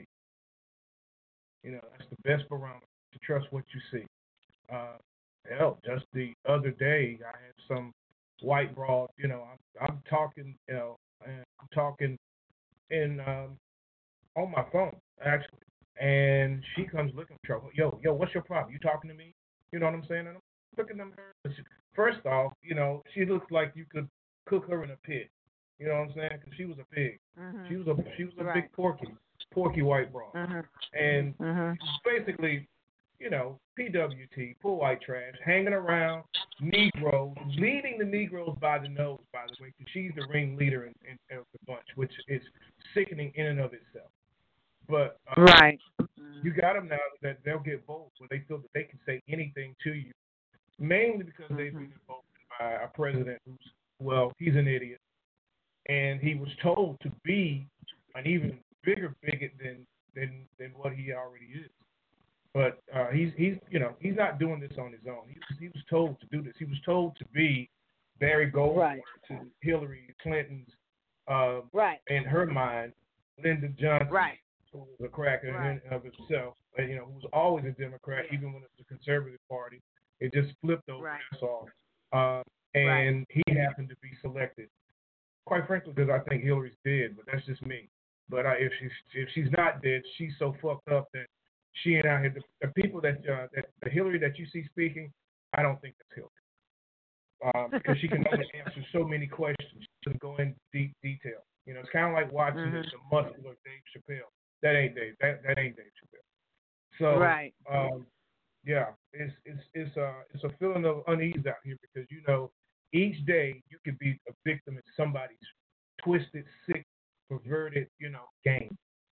You know, that's the best barometer, to trust what you see. Uh, hell, just the other day, I had some white broad. You know, I'm I'm talking. You know, and I'm talking in um, on my phone actually, and she comes looking for trouble. Yo, yo, what's your problem? You talking to me? You know what I'm saying? And I'm looking at her. First off, you know, she looks like you could cook her in a pit. You know what I'm saying? Because she was a pig. mm-hmm. She was a she was a right. big porky, porky white broad, mm-hmm. and mm-hmm. basically, you know, P W T, poor white trash, hanging around Negroes, leading the Negroes by the nose, by the way, because she's the ringleader in, in, of the bunch, which is sickening in and of itself. But um, right, you got them now that they'll get bold when they feel that they can say anything to you, mainly because mm-hmm. they've been emboldened by a president who's, well, he's an idiot, and he was told to be an even bigger bigot than than than what he already is. But uh, he's he's you know he's not doing this on his own. He was he was told to do this. He was told to be Barry Goldwater right. to Hillary Clinton's, uh, right. in her mind, Lyndon Johnson, right. who was a cracker right. in and of himself, and, you know, who was always a Democrat, yeah. even when it was a conservative party. It just flipped over. Right. That's all. Uh, and right. he happened to be selected. Quite frankly, because I think Hillary's dead, but that's just me. But I, if she's if she's not dead, she's so fucked up that she and I had the, the people that uh, that the Hillary that you see speaking, I don't think that's Hillary, um, because she can only answer so many questions. She doesn't go in deep detail. You know, it's kind of like watching mm-hmm. the muscular Dave Chappelle. That ain't Dave. That that ain't Dave Chappelle. So right. um, yeah, it's it's it's a it's a feeling of unease out here because you know each day you could be a victim in somebody's twisted, sick, perverted, you know, game.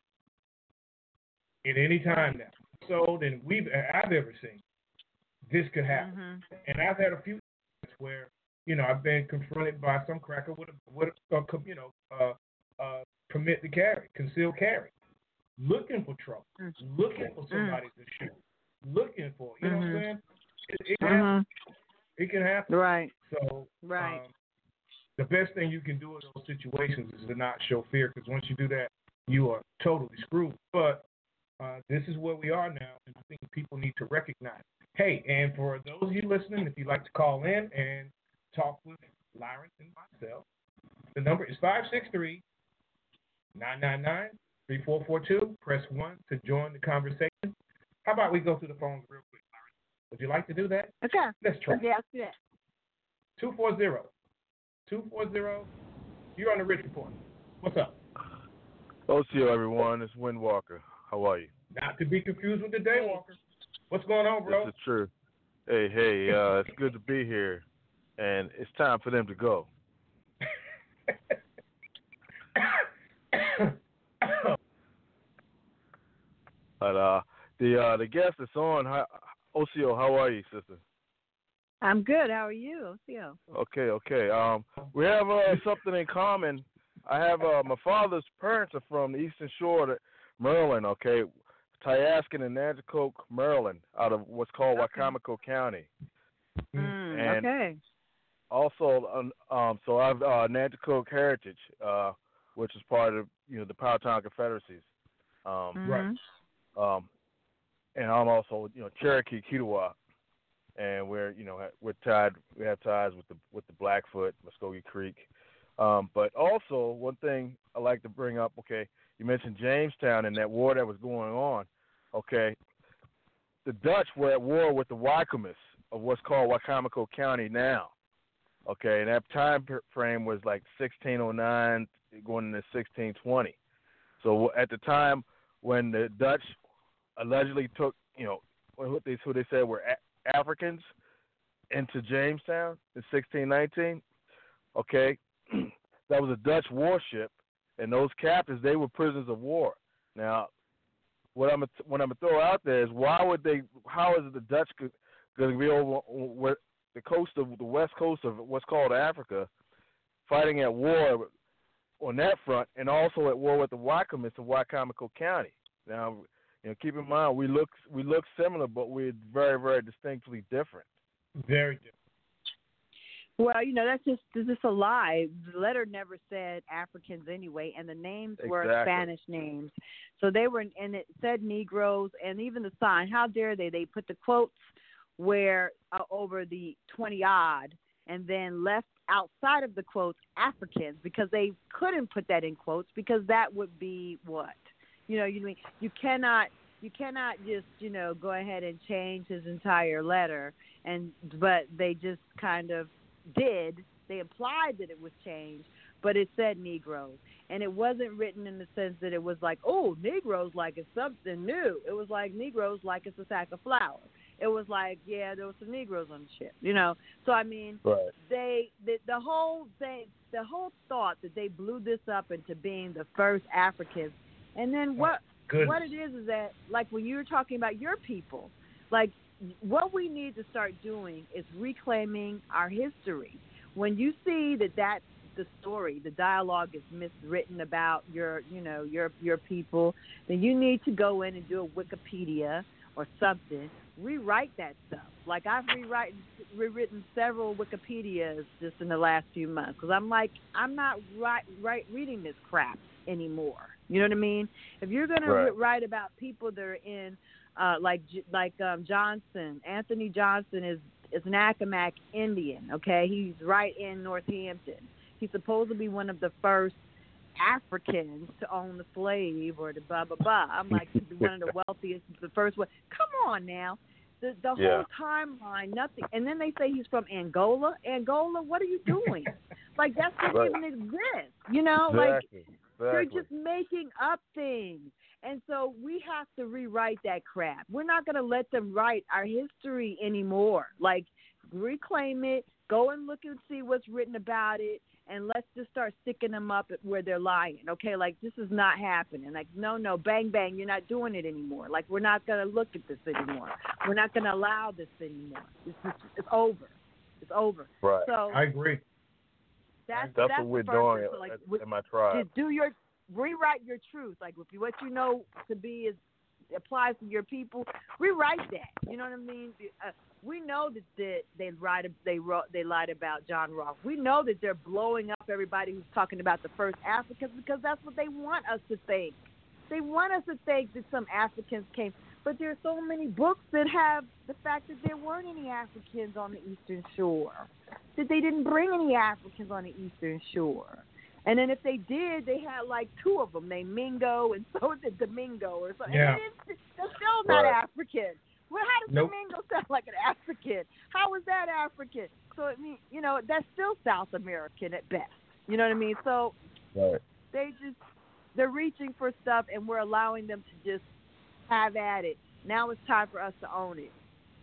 At any time now, so then we've I've ever seen, this could happen, mm-hmm. and I've had a few times where you know I've been confronted by some cracker with a with a, a you know uh, uh, permit to carry, concealed carry, looking for trouble, mm-hmm. looking for somebody mm-hmm. to shoot, looking for you know mm-hmm. what I'm saying? It, it can mm-hmm. happen. It can happen. Right. So right. Um, the best thing you can do in those situations is to not show fear, because once you do that, you are totally screwed. But Uh, this is where we are now, and I think people need to recognize. Hey, and for those of you listening, if you'd like to call in and talk with Lyron and myself, the number is five six three, nine nine nine, three four four two. Press one to join the conversation. How about we go through the phones real quick, Lyron? Would you like to do that? Okay. Let's try. Yeah, let's do that. two four zero, two four zero. You're on the Rich Report. What's up? O C O, everyone. It's Wind Walker. How are you? Not to be confused with the Daywalker. What's going on, bro? This is true. Hey, hey, uh, it's good to be here, and it's time for them to go. But uh, the uh, the guest that's on, how, O C O, how are you, sister? I'm good. How are you, O C O? Okay, okay. Um, we have uh, something in common. I have uh, my father's parents are from the Eastern Shore, of Maryland. Okay, Tyaskin and Nanticoke, Maryland, out of what's called Okay. Wicomico County. Mm, And okay. also, um, um, so I've uh, Nanticoke Heritage, uh, which is part of you know the Powhatan Confederacies. Um, Mhm. Right. um, and I'm also you know Cherokee Kiowa, and we're you know we're tied. We have ties with the with the Blackfoot, Muskogee Creek. Um, but also one thing I like to bring up. Okay, you mentioned Jamestown and that war that was going on. Okay, the Dutch were at war with the Wycomics of what's called Wicomico County now. Okay, and that time frame was like sixteen oh nine going into sixteen twenty. So at the time when the Dutch allegedly took, you know, what they who they said were a- Africans into Jamestown in sixteen nineteen. Okay, that was a Dutch warship, and those captives they were prisoners of war. Now, what I'm what I'm gonna throw out there is why would they? How is it the Dutch going to be over where the coast of the west coast of what's called Africa, fighting at war on that front, and also at war with the Wycomics of Wicomico County? Now, you know, keep in mind we look we look similar, but we're very very distinctly different. Very different. Well, you know, that's just that's just a lie. The letter never said Africans anyway, and the names were Exactly. Spanish names. So they were, and it said Negroes, and even the sign. How dare they? They put the quotes where uh, over the twenty odd, and then left outside of the quotes Africans because they couldn't put that in quotes because that would be what, you know, you mean you cannot. You cannot just, you know, go ahead and change his entire letter, and but they just kind of did. They implied that it was changed, but it said Negroes, and it wasn't written in the sense that it was like, oh, Negroes like it's something new. It was like Negroes like it's a sack of flour. It was like, yeah, there was some Negroes on the ship, you know. So I mean, Right. they the, the whole thing, the whole thought that they blew this up into being the first Africans, and then what? Goodness. What it is is that, like when you were talking about your people, like what we need to start doing is reclaiming our history. When you see that that's the story, the dialogue is miswritten about your, you know, your your people, then you need to go in and do a Wikipedia or something, rewrite that stuff. Like I've rewritten, rewritten several Wikipedias just in the last few months because I'm like, I'm not right, right reading this crap anymore. You know what I mean? If you're going Right. to write about people that are in, uh, like like um, Johnson, Anthony Johnson is, is an Accomack Indian, okay? He's right in Northampton. He's supposed to be one of the first Africans to own the slave or the blah, blah, blah. I'm like, to be one of the wealthiest, the first one. Come on now. The, the Yeah. whole timeline, nothing. And then they say he's from Angola. Angola, what are you doing? Like, that doesn't Right. even exist. You know, like, Exactly. they're Exactly. just making up things. And so we have to rewrite that crap. We're not going to let them write our history anymore. Like, reclaim it, go and look and see what's written about it, and let's just start sticking them up where they're lying, okay? Like, this is not happening. Like, no, no, bang, bang, you're not doing it anymore. Like, we're not going to look at this anymore. We're not going to allow this anymore. It's, just, it's over. It's over. Right. So I agree. that's, That's that's what we're the first doing thing. So, like, at, with- in my tribe. just do your rewrite your truth. Like if you, what you know to be is applies to your people. Rewrite that. You know what I mean? Uh, we know that, that they lied. They wrote. They lied about John Ross. We know that they're blowing up everybody who's talking about the first Africans because that's what they want us to think. They want us to think that some Africans came. But there are so many books that have the fact that there weren't any Africans on the Eastern Shore, that they didn't bring any Africans on the Eastern Shore. And then if they did, they had like two of them named Mingo and so did Domingo or something. Yeah. And it's, they're still not Right. African. Well, how does Nope. Domingo sound like an African? How is that African? So, I mean, you know, that's still South American at best. You know what I mean? So Right. they just, they're reaching for stuff, and we're allowing them to just have at it. Now it's time for us to own it.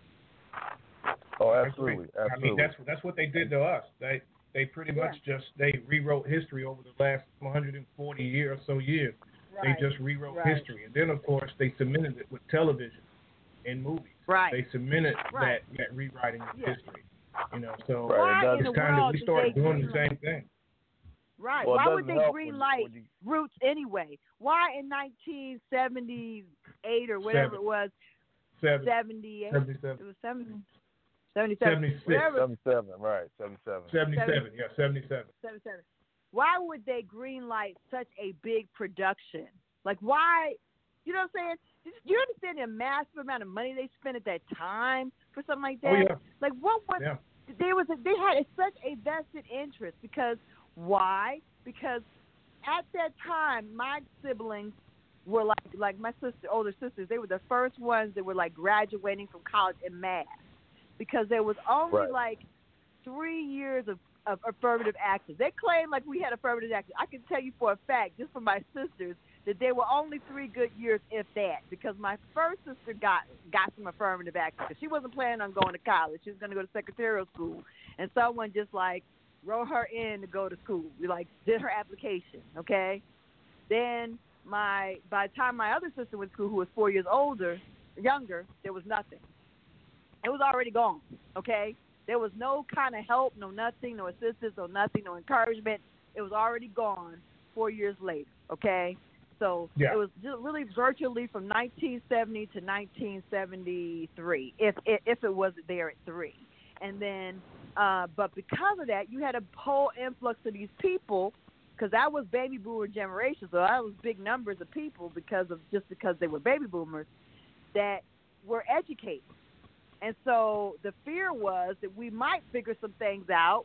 Oh, absolutely, absolutely. I mean, that's that's what they did to us. They they pretty much Yeah. just they rewrote history over the last one hundred forty years or so years. Right. They just rewrote Right. history, and then of course they cemented it with television and movies. Right. They cemented Right. that that rewriting of Yeah. history. You know, so Right, Why it does. in it's the time that world we did start they doing the green- same thing. Right. Well, it Why would doesn't they help green when- light when you- Roots anyway? Why in nineteen seventy-eight or whatever Seven. it was, Seven, seventy-eight? It seventy-seven, was seventy, seventy-seven. seventy-six, Whatever. seventy-seven, right? Seventy-seven. seventy-seven, yeah, seventy-seven. seventy-seven. Why would they green light such a big production? Like, why? You know what I'm saying? Do you understand the massive amount of money they spent at that time for something like that? Oh yeah, Like, what was yeah. there was a, they had such a vested interest because why? Because at that time, my siblings were like like my sister, older sisters. They were the first ones that were like graduating from college in math because there was only Right. like three years of, of affirmative action. They claimed like we had affirmative action. I can tell you for a fact, just from my sisters, that there were only three good years, if that, because my first sister got got some affirmative action. 'Cause she wasn't planning on going to college. She was going to go to secretarial school, and someone just like wrote her in to go to school. We like did her application, okay? Then my by the time my other sister went to school, who was four years older, younger, there was nothing. It was already gone, okay? There was no kind of help, no nothing, no assistance, no nothing, no encouragement. It was already gone four years later, okay? So Yeah. it was just really virtually from nineteen seventy to nineteen seventy-three, if if, if it wasn't there at three. And then, uh, but because of that, you had a whole influx of these people, because that was baby boomer generation, so that was big numbers of people because of just because they were baby boomers that were educated. And so the fear was that we might figure some things out,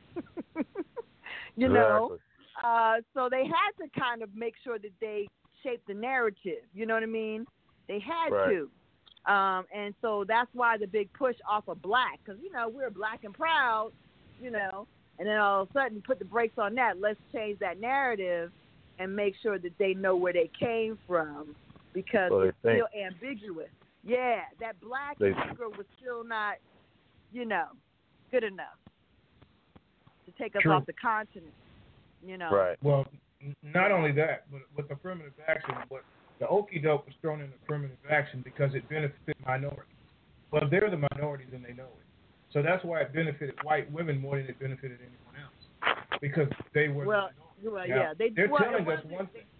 you know. Exactly. Uh, so they had to kind of make sure that they shaped the narrative. You know what I mean? They had Right. to. Um, and so that's why the big push off of black, because, you know, we're black and proud, you know, and then all of a sudden put the brakes on that. Let's change that narrative and make sure that they know where they came from, because So they it's think. still ambiguous. Yeah, that black They- Negro was still not, you know, good enough to take us True. off the continent, you know. Right. Well, n- not only that, but with affirmative action, what the okie doke was thrown in affirmative action because it benefited minorities. Well, they're the minorities and they know it. So that's why it benefited white women more than it benefited anyone else, because they were Well, the well, minorities. Now, yeah, they they're well, telling it us wasn't- one thing.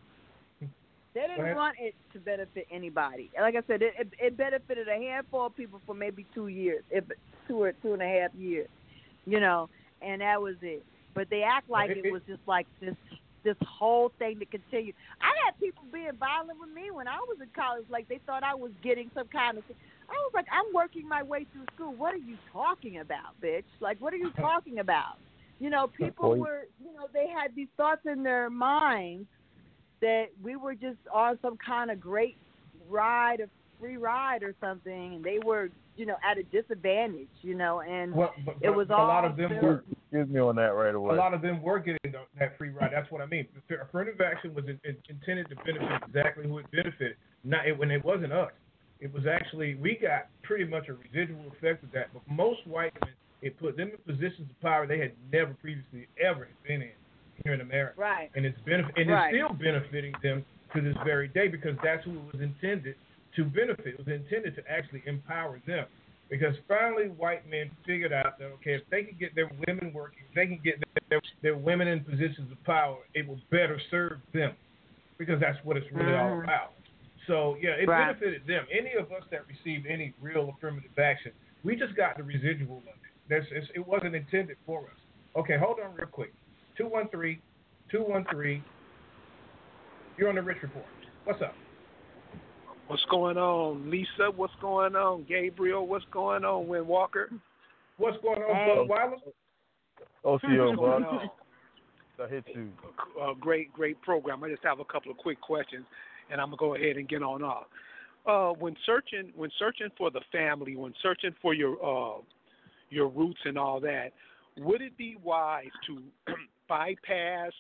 They Go didn't ahead. want it to benefit anybody. Like I said, it, it, it benefited a handful of people for maybe two years, if two or two and a half years, you know, and that was it. But they act like it- it, it- was just like this this whole thing to continue. I had people being violent with me when I was in college, like they thought I was getting some kind of thing. I was like, I'm working my way through school. What are you talking about, bitch? Like, what are you talking about? You know, people Well, were, you know, they had these thoughts in their minds that we were just on some kind of great ride, a free ride or something, and they were, you know, at a disadvantage, you know, and Well, but, it but- was but all a lot of them built- were. Excuse me on that right away. A lot of them were getting the, that free ride. That's what I mean. The affirmative action was in, in, intended to benefit exactly who it benefited. Not it, when it wasn't us. It was actually we got pretty much a residual effect of that. But most white men, it put them in positions of power they had never previously ever been in here in America. right. And it's benef- and Right. it's still benefiting them to this very day because that's who it was intended to benefit. It was intended to actually empower them. Because finally, white men figured out that, okay, if they can get their women working, if they can get their, their women in positions of power, it will better serve them. Because that's what it's really all Mhm. about. So, yeah, it Right. benefited them. Any of us that received any real affirmative action, we just got the residual of it. There's, it's, it wasn't intended for us. Okay, hold on real quick. two one three, two one three, you're on the Rich Report. What's up? What's going on, Lisa? What's going on, Gabriel? What's going on, Win Walker? What's going on, Hey. Bud Weiler? O C O, What's going bud. on? I hit you. A great, great program. I just have a couple of quick questions, and I'm gonna go ahead and get on off. Uh, when searching, when searching for the family, when searching for your uh, your roots and all that, would it be wise to bypass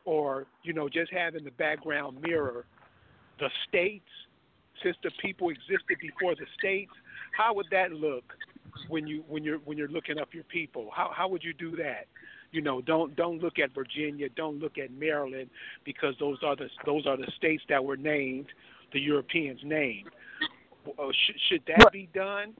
or, you know, just having the background mirror the states, since the people existed before the states? How would that look when you when you're when you're looking up your people? How how would you do that? You know, don't don't look at Virginia, don't look at Maryland, because those are the those are the states that were named, the Europeans named. Uh, should should that What? be done?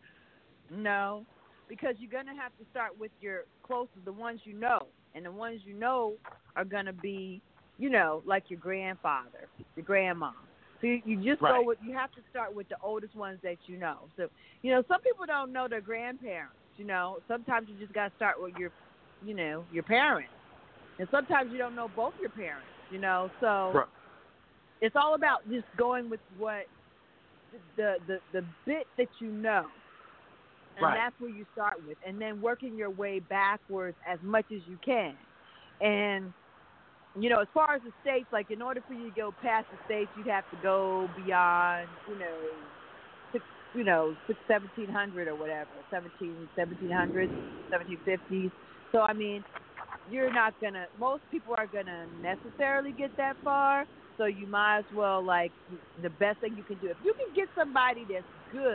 No, because you're going to have to start with your closest, the ones you know. And the ones you know are going to be, you know, like your grandfather, your grandma. So you, you just Right. go with, you have to start with the oldest ones that you know. So, you know, some people don't know their grandparents, you know. Sometimes you just got to start with your, you know, your parents. And sometimes you don't know both your parents, you know. So Right. it's all about just going with what, the, the, the bit that you know. And Right. that's where you start with, and then working your way backwards as much as you can. And, you know, as far as the states, like in order for you to go past the states, you'd have to go beyond, you know, six, you know, six, seventeen hundred or whatever, seventeen, seventeen hundred, seventeen fifties. So, I mean, you're not going to, most people are going to necessarily get that far. So you might as well, like, the best thing you can do, if you can get somebody that's good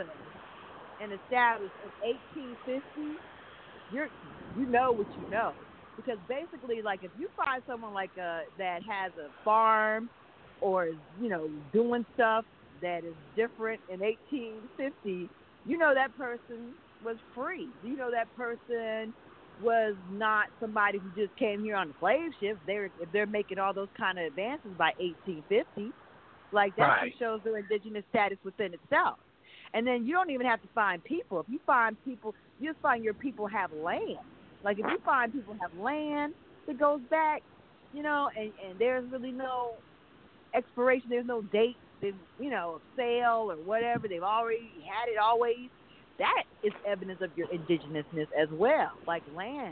and established in eighteen fifty, you're you know what you know, because basically, like, if you find someone like a that has a farm or is, you know, doing stuff that is different in eighteen fifty, you know that person was free. You know that person was not somebody who just came here on a slave ship. They're if they're making all those kind of advances by eighteen fifty, like that Right. just shows their indigenous status within itself. And then you don't even have to find people. If you find people, you just find your people have land. Like if you find people have land that goes back, you know, and, and there's really no expiration, there's no date, there's, you know, sale or whatever. They've already had it always. That is evidence of your indigenousness as well. Like land,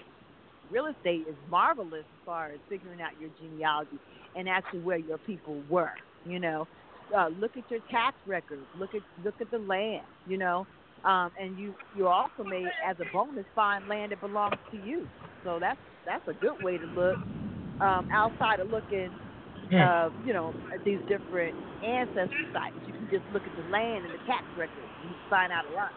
real estate is marvelous as far as figuring out your genealogy and actually where your people were, you know. Uh, look at your tax records. Look at look at the land, you know, um, and you you also may, as a bonus, find land that belongs to you. So that's that's a good way to look. Um, outside of looking, uh, you know, at these different ancestry sites, you can just look at the land and the tax records and you find out a lot.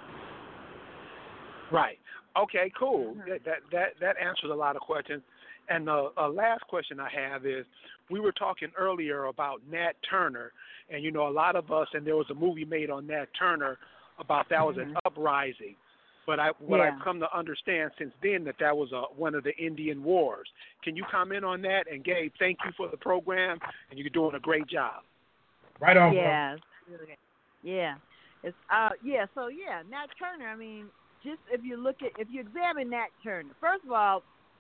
Right. Okay. Cool. Mm-hmm. That that that that answers a lot of questions. And the uh, last question I have is, we were talking earlier about Nat Turner, and you know a lot of us, and there was a movie made on Nat Turner about that was Mm-hmm. an uprising. But I, what Yeah. I've come to understand since then that that was a, one of the Indian Wars. Can you comment on that? And Gabe, thank you for the program, and you're doing a great job. Right on, Yeah, it's really good. Yeah, it's uh yeah. So yeah, Nat Turner. I mean, just if you look at if you examine Nat Turner, first of all,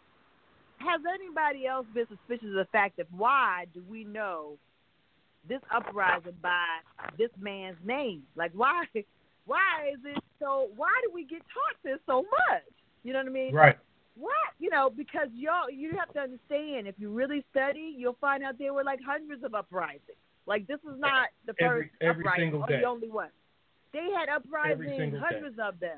has anybody else been suspicious of the fact that why do we know this uprising by this man's name? Like why why is it so? Why do we get taught this so much? You know what I mean? bro. Right. What? You know, because y'all, you have to understand, if you really study, you'll find out there were like hundreds of uprisings. Like this is not the Every- first every uprising single or day. the only one. They had uprisings, single day. hundreds of them.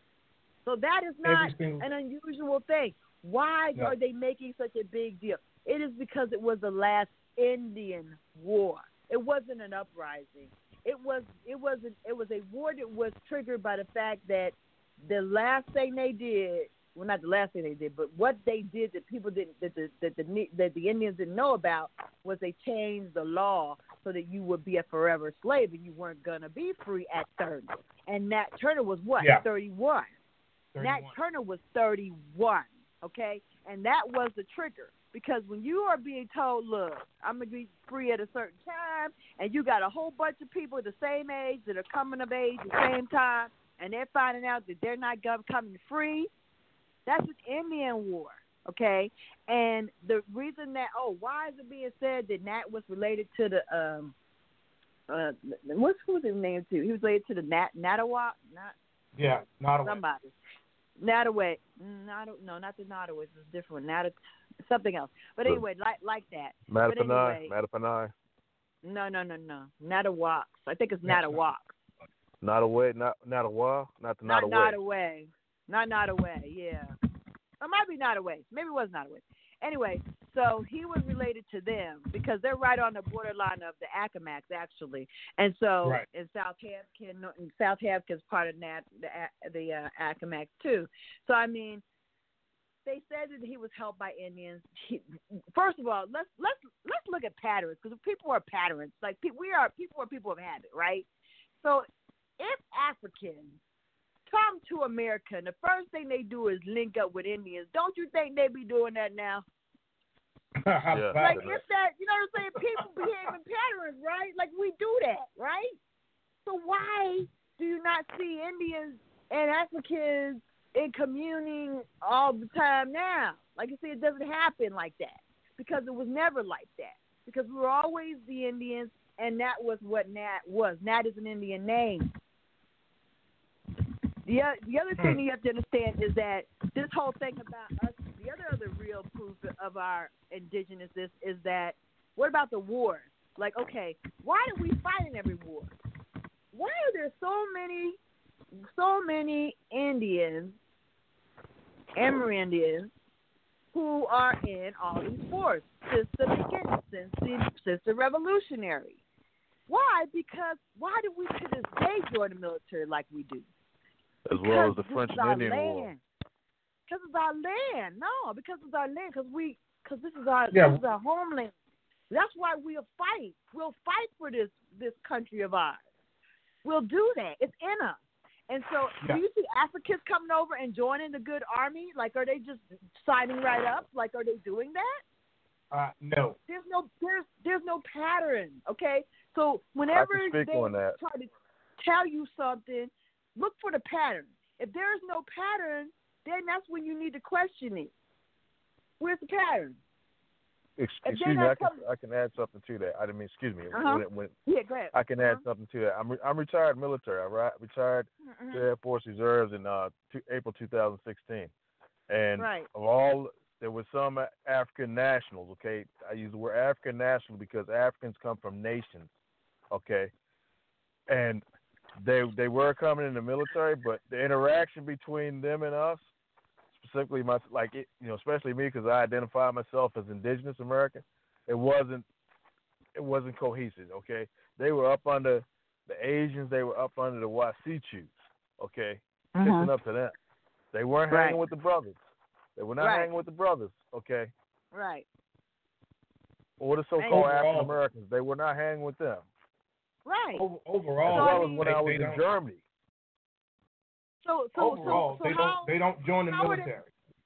So that is Every not single an unusual thing. Why No. are they making such a big deal? It is because it was the last Indian War. It wasn't an uprising. It was it wasn't it was a war that was triggered by the fact that the last thing they did, well, not the last thing they did, but what they did that people didn't that the that the that the Indians didn't know about was they changed the law so that you would be a forever slave and you weren't gonna be free at thirty. And Nat Turner was what? Yeah. thirty-one. Nat thirty-one. Turner was thirty-one, okay? And that was the trigger. Because when you are being told, look, I'm going to be free at a certain time, and you got a whole bunch of people the same age that are coming of age at the same time, and they're finding out that they're not coming free, that's an Indian War, okay? And the reason that, oh, why is it being said that Nat was related to the, um, uh, what's who was his name to? He was related to the Nat, Natawak? Not, Yeah, not a somebody. Nottoway. Not, no, not the Nottoway. It's a different one. Not something else. But anyway, like like that. But Matapanai, anyway, Matapanai. no, no, no, no. Nattawaks. I think it's That's Nattawak. Not away, not not a while, not the Not not away. Nottoway. Not Nottoway. Yeah. It might be Nottoway. Maybe it was Nottoway. Anyway, So he was related to them because they're right on the borderline of the Accomax, actually. And so Right. in Southampton, Southampton is part of that, the the uh, Accomax too. So I mean, they said that he was helped by Indians. He, first of all, let's let's let's look at patterns because people are patterns. Like pe- we are people are people of habit, right? So if Africans come to America and the first thing they do is link up with Indians, don't you think they be doing that now? Yeah. Like it's that, you know what I'm saying? People behave in patterns, right? Like we do that, right? So why do you not see Indians and Africans in communing all the time now? Like you see, it doesn't happen like that because it was never like that. Because we were always the Indians, and that was what Nat was. Nat is an Indian name. The other, the other thing you have to understand is that this whole thing about us, the other other real proof of our indigenousness is that what about the wars? Like, okay, why do we fight in every war? Why are there so many, so many Indians, Amerindians, who are in all these wars since the beginning, since the, since the Revolutionary? Why? Because why do we to this day join the military like we do? As Because well as the this French is and our Indian land. War. Because it's our land. No, because it's our land. Because we, because this is our, Yeah. this is our homeland. That's why we'll fight. We'll fight for this this country of ours. We'll do that. It's in us. And so, Yeah. do you see Africans coming over and joining the good army? Like, are they just signing right up? Like, are they doing that? Uh, no. There's no, there's, there's no pattern. Okay. So whenever I can speak they on that. try to tell you something, look for the pattern. If there's no pattern, then that's when you need to question it. Where's the pattern? Ex- If excuse they're me, not I can coming- I can add something to that. I didn't mean excuse me. Uh-huh. When, when, Yeah, go ahead. I can add Uh-huh. something to that. I'm re- I'm retired military. I ri- retired Mhm. to Air Force Reserves in uh two, April two thousand sixteen, and Right. of all there were some African nationals. Okay, I use the word African national because Africans come from nations. Okay, and they they were coming in the military, but the interaction between them and us, specifically my like it, you know, especially me because I identify myself as Indigenous American, it wasn't it wasn't cohesive. Okay, they were up under the Asians, they were up under the Wasichus. Okay, kissing up to them. They weren't Right. hanging with the brothers. They were not Right. hanging with the brothers. Okay, Right. or the so-called Overall- African Americans. They were not hanging with them. Right. Over, As overall, So, I well as mean- when they, I was they in don't, Germany. So, so, overall, so, so they how, don't they don't join the how would it- military.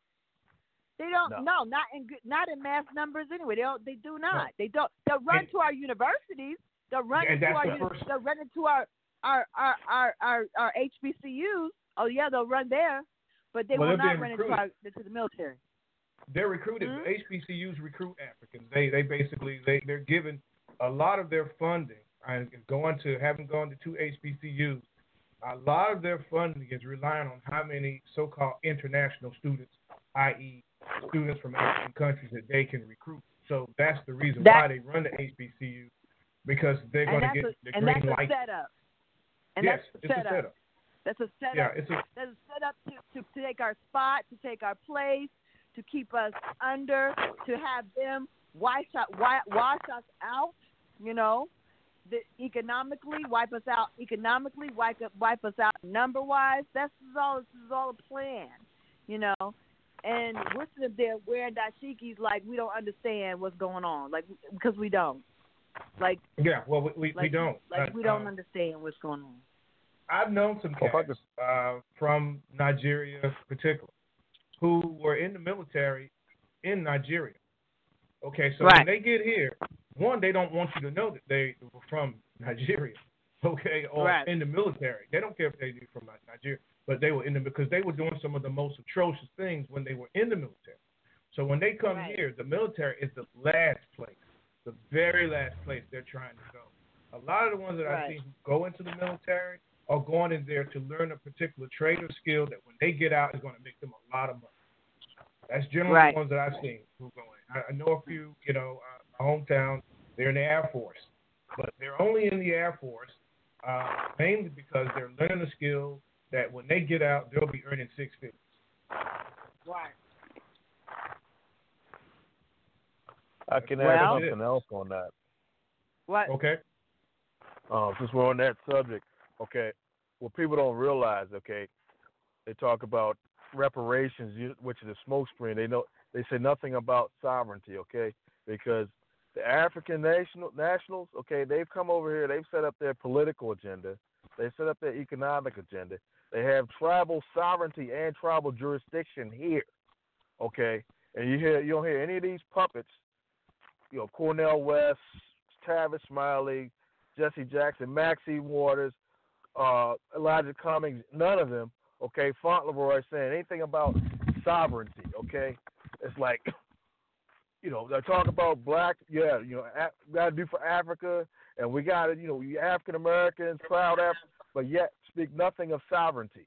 They don't. No. No, not in good- not in mass numbers anyway. They don't. They do not. No. They don't. They'll run And- to our universities. They'll run And into that's our. the uni- first- They'll run into our our our our our, our H B C Us. Oh yeah, they'll run there, but they Well, will they're not being run into recruited. our into the military. They're recruited. Mhm. H B C Us recruit Africans. They they basically they they're given a lot of their funding. And going to having gone to two H B C Us, a lot of their funding is relying on how many so-called international students, that is, students from African countries that they can recruit. So that's the reason That- why they run the H B C U, because they're And going to that's get a, the and green that's a light. setup. And yes, that's a it's a setup. setup. That's a setup. Yeah, it's a That's a setup to, to, to take our spot, to take our place, to keep us under, to have them wash, out, wash, wash us out, you know, the, economically, wipe us out economically, wipe, wipe us out number-wise. That's all, this is all a plan, you know. And we're sitting there wearing dashikis like we don't understand what's going on, like because we don't. Like, yeah. Well, we we, like we don't. Like Uh, we don't um, understand what's going on. I've known some Well, if I cats uh, from Nigeria, in particular, who were in the military in Nigeria. Okay, so Right. when they get here, one, they don't want you to know that they were from Nigeria, okay, or Right. in the military. They don't care if they were from Nigeria, but they were in the because they were doing some of the most atrocious things when they were in the military. So when they come Right. here, the military is the last place, the very last place they're trying to go. A lot of the ones that I've Right. seen who go into the military are going in there to learn a particular trade or skill that when they get out is going to make them a lot of money. That's generally Right. the ones that I've seen who go in. I, I know a few, you know, uh, my hometown, they're in the Air Force, but they're only in the Air Force uh, mainly because they're learning a skill that when they get out, they'll be earning six figures. Right. I can Well- add something else on that. What? Okay. Um, since we're on that subject, okay, what people don't realize, okay, they talk about reparations, you- which is a smokescreen. They know they say nothing about sovereignty, okay, because the African national nationals, okay, they've come over here. They've set up their political agenda. They set up their economic agenda. They have tribal sovereignty and tribal jurisdiction here, okay. And you hear you don't hear any of these puppets, you know, Cornel West, Tavis Smiley, Jesse Jackson, Maxine Waters, uh, Elijah Cummings, none of them, okay, Fauntleroy saying anything about sovereignty, okay? It's like, you know, they talk about black, yeah, you know, we got to do for Africa, and we got to, you know, we African Americans, proud Africans, but yet speak nothing of sovereignty,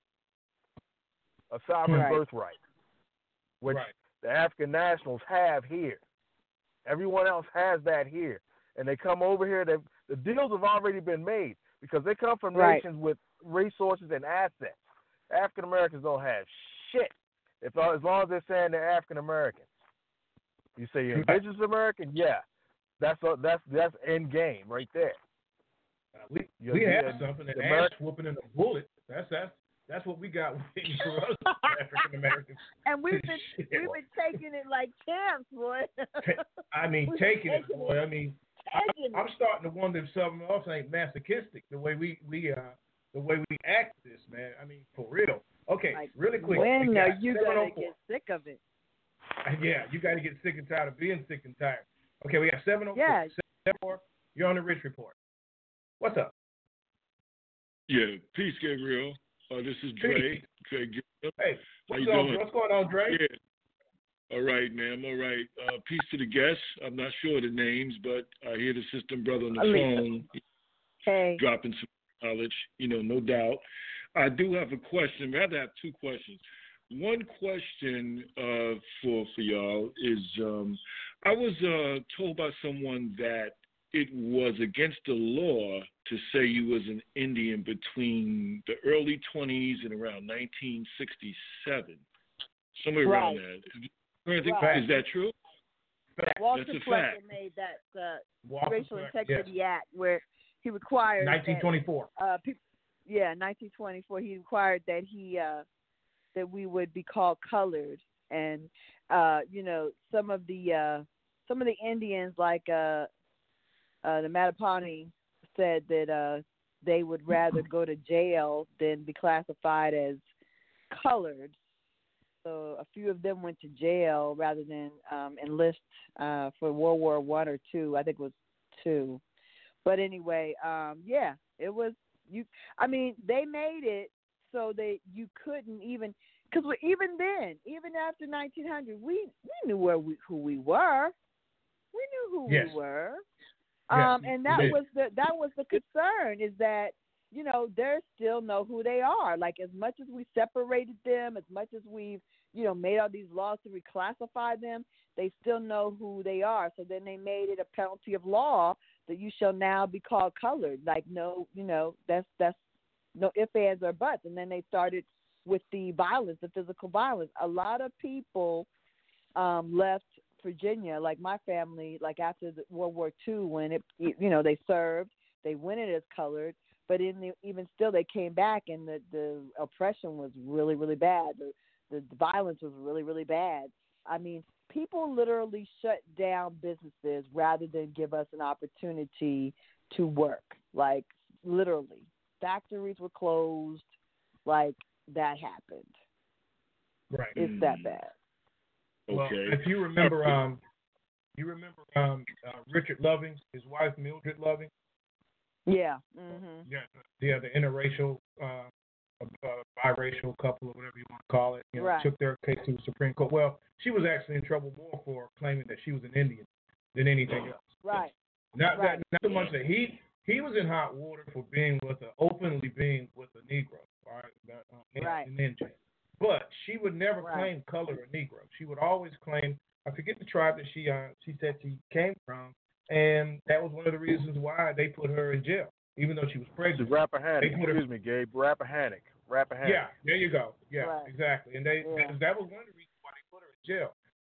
a sovereign Right. birthright, which Right. the African nationals have here. Everyone else has that here. And they come over here, they, the deals have already been made because they come from Right. nations with resources and assets. African Americans don't have shit. If as long as they're saying they're African Americans. You say you're indigenous American, yeah. That's a, that's that's end game right there. Uh, we You- we you- have something, an the ass Ameri- whooping and a bullet. That's that's that's what we got waiting for us, African Americans. And we've been Shit. we've been taking it like champs, boy. I mean, We've taking it, taken boy. I mean, Taking I, I'm it. starting to wonder if something else ain't masochistic the way we we uh the way we act this, man. I mean, for real. Okay, Like, really quick. when we are got you gonna seven oh four. get sick of it? Yeah, you got to get sick and tired of being sick and tired. Okay, we got seven oh four. Yeah. seven oh four. You're on the Rich Report. What's up? Yeah, peace, Gabriel. Uh, this is Dre. Dre Gilliam. Hey, How what's you going doing? What's going on, Dre? Yeah. All right, man. All right. Uh, peace to the guests. I'm not sure of the names, but I hear the system brother on the Alisa. phone Hey. dropping some knowledge, you know, no doubt. I do have a question. Rather, I have two questions. One question uh, for for y'all is um, I was uh, told by someone that it was against the law to say you was an Indian between the early twenties and around nineteen sixty-seven, somewhere around Right. that. Is, Right. is that true? Walter That's a Fletcher fact. made that uh, Walker Racial Fletcher, Integrity yes. Act where he required nineteen twenty-four. that, uh, people, yeah, nineteen twenty-four. He required that he uh, that we would be called colored, and uh, you know, some of the uh, some of the Indians like uh, uh, the Mattaponi said that uh, they would rather go to jail than be classified as colored. So a few of them went to jail rather than um, enlist uh, for World War One or two. I think it was two. But anyway, um, yeah, it was you. I mean, they made it so that you couldn't even because even then, even after nineteen hundred, we we knew where we who we were. We knew who Yes. we were. Yes, Um, and that we did. was the that was the concern is that you know they still know who they are. Like as much as we separated them, as much as we've you know made all these laws to reclassify them, they still know who they are. So then they made it a penalty of law that you shall now be called colored. Like no, you know that's that's no ifs, ands, or buts. And then they started with the violence, the physical violence. A lot of people um, left Virginia, like my family, like after the World War Two, when it, you know, they served, they went in as colored, but in the, even still, they came back, and the, the oppression was really, really bad. The, the the violence was really, really bad. I mean, people literally shut down businesses rather than give us an opportunity to work. Like literally, factories were closed. Like that happened. Right. It's that bad. Well, Okay. if you remember, um, you remember um, uh, Richard Loving, his wife Mildred Loving. Yeah. Mhm. Yeah, yeah, the interracial, uh, uh, biracial couple, or whatever you want to call it, you know, Right. took their case to the Supreme Court. Well, she was actually in trouble more for claiming that she was an Indian than anything else. Right. Not Right. that, not so much that he he was in hot water for being with a openly being with a Negro, all right, that, uh, in, Right. in N J. But she would never Right. claim color or Negro. She would always claim, I forget the tribe that she uh, she said she came from, and that was one of the reasons why they put her in jail, even though she was The pregnant. Rappahannock, They put her- excuse me, Gabe. Rappahannock. Rappahannock. Yeah, there you go. Yeah, Right. exactly. And they Yeah. that, that was one of the reasons why they put her in jail,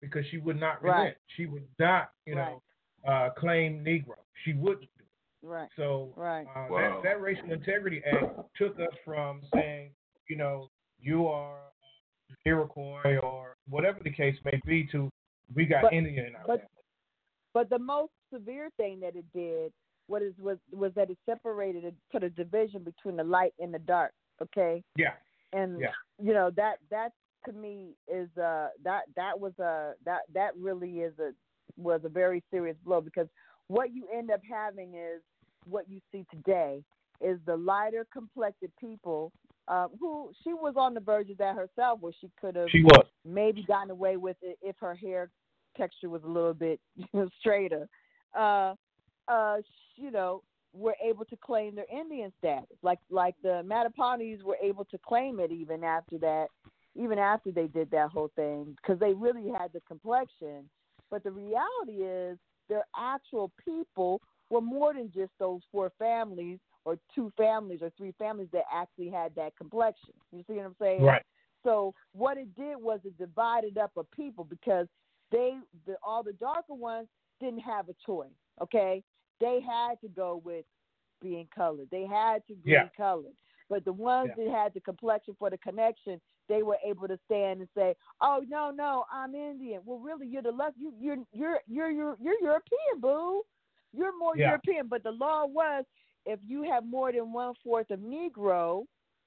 because she would not Right. relent. She would not, you Right. know, uh, claim Negro. She wouldn't do it. Right. So Right. uh, Wow. that, that Racial Integrity Act took us from saying, you know, you are Iroquois or whatever the case may be to we got But- Indian in our but- family. But the most severe thing that it did what is was was that it separated it, put a division between the light and the dark. Okay. Yeah. And Yeah. you know that that to me is uh that that was a that that really is a was a very serious blow, because what you end up having is what you see today is the lighter complected people uh, who she was on the verge of that herself, where she could have She was. maybe gotten away with it if her hair texture was a little bit straighter. Uh, uh, you know, were able to claim their Indian status, like like the Mattaponis were able to claim it even after that, even after they did that whole thing, because they really had the complexion. But the reality is, their actual people were more than just those four families or two families or three families that actually had that complexion. You see what I'm saying? Right. So what it did was it divided up a people, because they, the, all the darker ones didn't have a choice. Okay, they had to go with being colored. They had to be Yeah. colored. But the ones Yeah. that had the complexion for the connection, they were able to stand and say, "Oh no, no, I'm Indian." Well, really, you're the left. You, you're you're you're you're you're European, boo. You're more Yeah. European. But the law was, if you have more than one fourth of Negro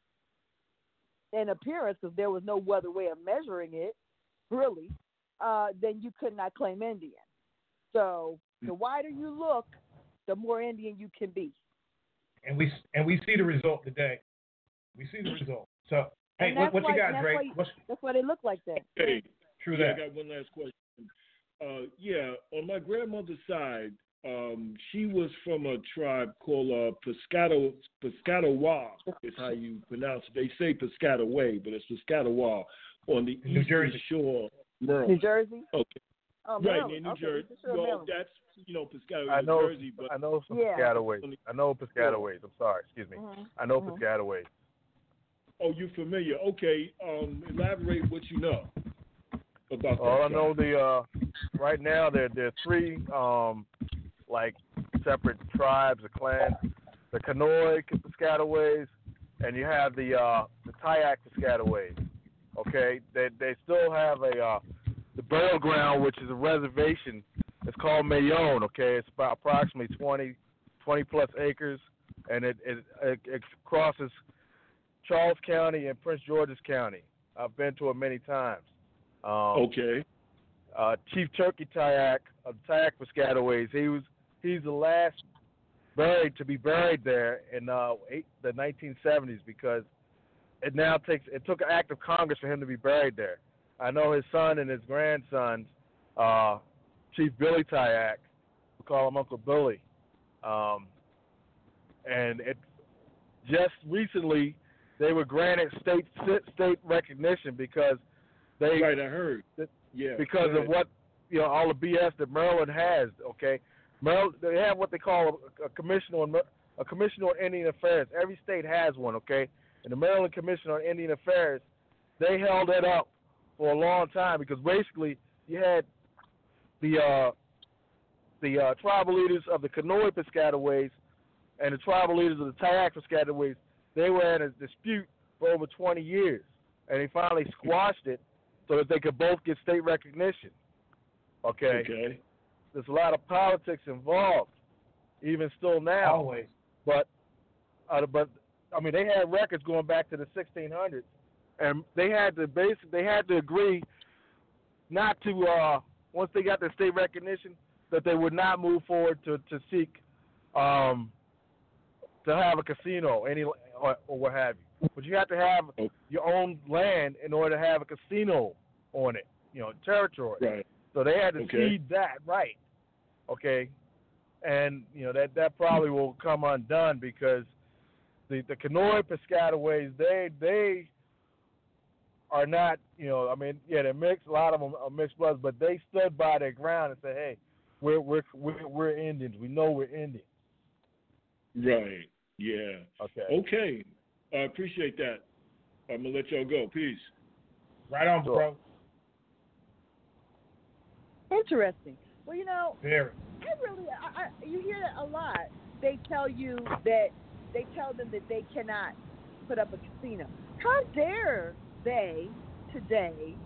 in appearance, because there was no other way of measuring it, really, uh, then you could not claim Indian. So the whiter you look, the more Indian you can be. And we and we see the result today. We see the result. So hey, And what, that's what you why- got, that's Drake? why- What's That's why they look like that. Hey, true yeah, that? I got one last question. Uh, yeah, on my grandmother's side, um, she was from a tribe called uh, Piscataway. Piscataway is how you pronounce it. They say Piscataway, but it's Piscataway on the In New eastern Jersey. shore, Maryland. New Jersey? Okay. Oh, Right, Maryland. near New Okay, Jersey. for sure, Well, Maryland. that's, you know, Piscataway, I New know, Jersey, but I know some Yeah. Piscataways. I know Piscataways. I'm sorry, excuse me. Mhm. I know Mhm. Piscataways. oh, you're familiar. Okay, um, elaborate what you know about All I that. know, the uh, right now there there are three um, like separate tribes or clans: the Kanoi Piscataways, and you have the uh, the Tayak Piscataways. Okay, they they still have a uh, the burial ground, which is a reservation. It's called Mayone. Okay, it's about approximately twenty, twenty plus acres, and it it, it, it crosses Charles County and Prince George's County. I've been to it many times. Um, Okay. uh, Chief Turkey Tayak of the Tayak Piscataways. He was he's the last buried to be buried there in uh, eight, the nineteen seventies, because it now takes it took an act of Congress for him to be buried there. I know his son and his grandsons, uh, Chief Billy Tayak, we call him Uncle Billy, um, and it just recently they were granted state state recognition because they Right, I heard. That- Yeah. because go of what, you know, all the B S that Maryland has. Okay, Maryland, they have what they call a, a commission on a commission on Indian Affairs. Every state has one. Okay, and the Maryland Commission on Indian Affairs, they held it up for a long time because basically you had the uh, the uh, tribal leaders of the Kanoi Piscataways and the tribal leaders of the Tayak Piscataways. They were in a dispute for over twenty years, and they finally squashed it so that they could both get state recognition. Okay? Okay. There's a lot of politics involved, even still now. Always. But, uh, but I mean, they had records going back to the sixteen hundreds, and they had to basic, they had to agree not to uh, once they got their state recognition that they would not move forward to to seek um, to have a casino, any or, or what have you. But you have to have Okay. your own land in order to have a casino on it, you know, territory. Right. So they had to Okay. cede that right. Okay. And, you know, that, that probably will come undone because the, the Kanoi Piscataways, they they are not, you know, I mean, yeah, they're mixed, a lot of them are mixed bloods, but they stood by their ground and said, hey, we're we're we're, we're Indians. We know we're Indians. Right. Yeah. Okay. Okay. I appreciate that. I'm gonna let y'all go. Peace. Right on, Sure. bro. Interesting. Well, you know, Very. I really, I, I, you hear that a lot. They tell you that they tell them that they cannot put up a casino. How dare they today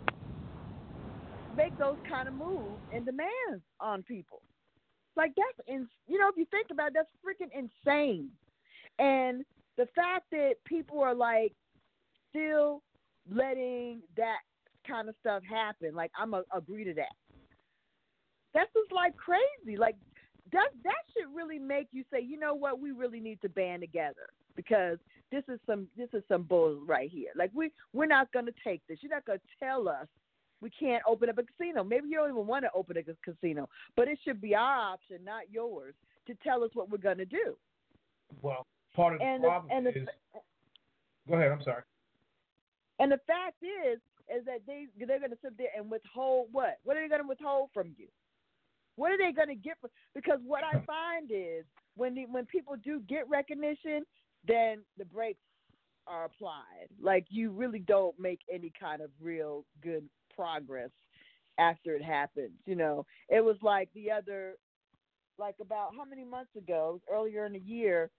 make those kind of moves and demands on people? Like that's, in, you know, if you think about it, that's freaking insane. And the fact that people are like still letting that kind of stuff happen, like I'm a, agree to that. That's just like crazy. Like that that should really make you say, you know what, we really need to band together because this is some this is some bull right here. Like we we're not gonna take this. You're not gonna tell us we can't open up a casino. Maybe you don't even want to open a casino, but it should be our option, not yours, to tell us what we're gonna do. Well, part of the and problem the, and is. the, Go ahead. I'm sorry. And the fact is, is that they they're gonna sit there and withhold what? What are they gonna withhold from you? What are they going to get? For, because what I find is when the, when people do get recognition, then the brakes are applied. Like you really don't make any kind of real good progress after it happens. You know, it was like the other, like about how many months ago, earlier in the year,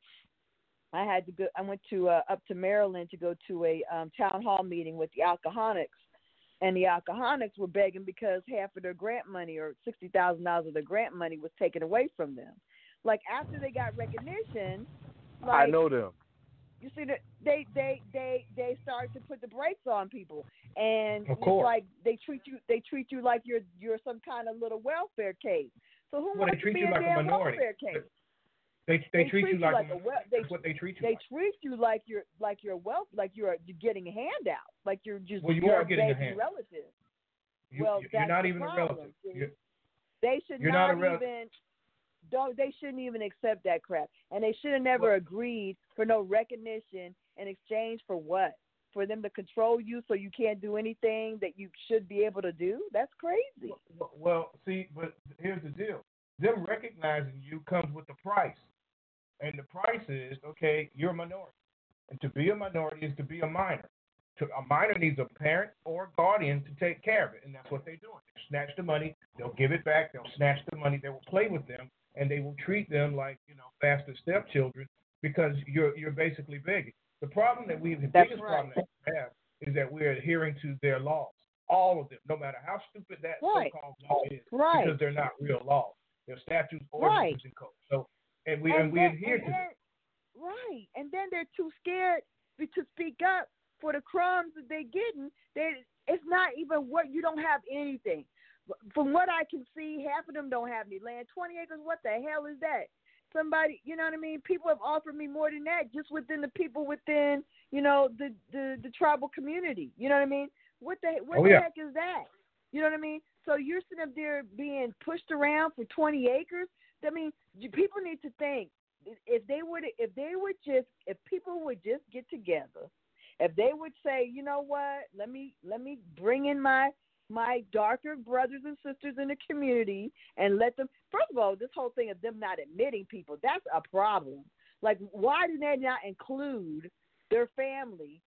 I had to go. I went to uh, up to Maryland to go to a um, town hall meeting with the Alcoholics. And the Alcoholics were begging because half of their grant money or sixty thousand dollars of their grant money was taken away from them. Like, after they got recognition, like, I know them. You see, that they, they, they, they started to put the brakes on people. And of it's course. like they treat you they treat you like you're you're some kind of little welfare case. So who well, wants they treat to be you a like damn a minority. welfare case? They, they, they treat, treat you like, like a, a well, they, that's what they treat you They like. treat you like you're like you're wealth like you're you're getting a handout, like you're just well, you you're are getting a baby hand. relative. You, well, you're that's not the even problem. a relative. You're, they should you're not, not a rel- even don't. They shouldn't even accept that crap, and they should have never well, agreed for no recognition in exchange for what? For them to control you so you can't do anything that you should be able to do? That's crazy. Well, well, see, but here's the deal. Them recognizing you comes with the price. And the price is, okay, you're a minority. And to be a minority is to be a minor. To, a minor needs a parent or a guardian to take care of it, and that's what they're doing. They snatch the money, they'll give it back, they'll snatch the money, they will play with them, and they will treat them like, you know, bastard stepchildren because you're you're basically begging. The problem that we, the That's biggest right. problem that we have is that we're adhering to their laws, all of them, no matter how stupid that right. so-called law is, right. because they're not real laws. They're statutes, right. ordinances, and codes. So, and we and, and we then, adhere and to then, them. Right, and then they're too scared to speak up for the crumbs that they're getting. They, it's not even what you don't have anything. From what I can see, half of them don't have any land. Twenty acres, what the hell is that? Somebody, you know what I mean? People have offered me more than that just within the people within, you know, the the, the tribal community. You know what I mean? What the what oh, the yeah. heck is that? You know what I mean? So you're sitting up there being pushed around for twenty acres. I mean, people need to think. If they would, if they would just, if people would just get together, if they would say, you know what, let me let me bring in my my darker brothers and sisters in the community and let them. First of all, this whole thing of them not admitting people, that's a problem. Like, why do they not include their family?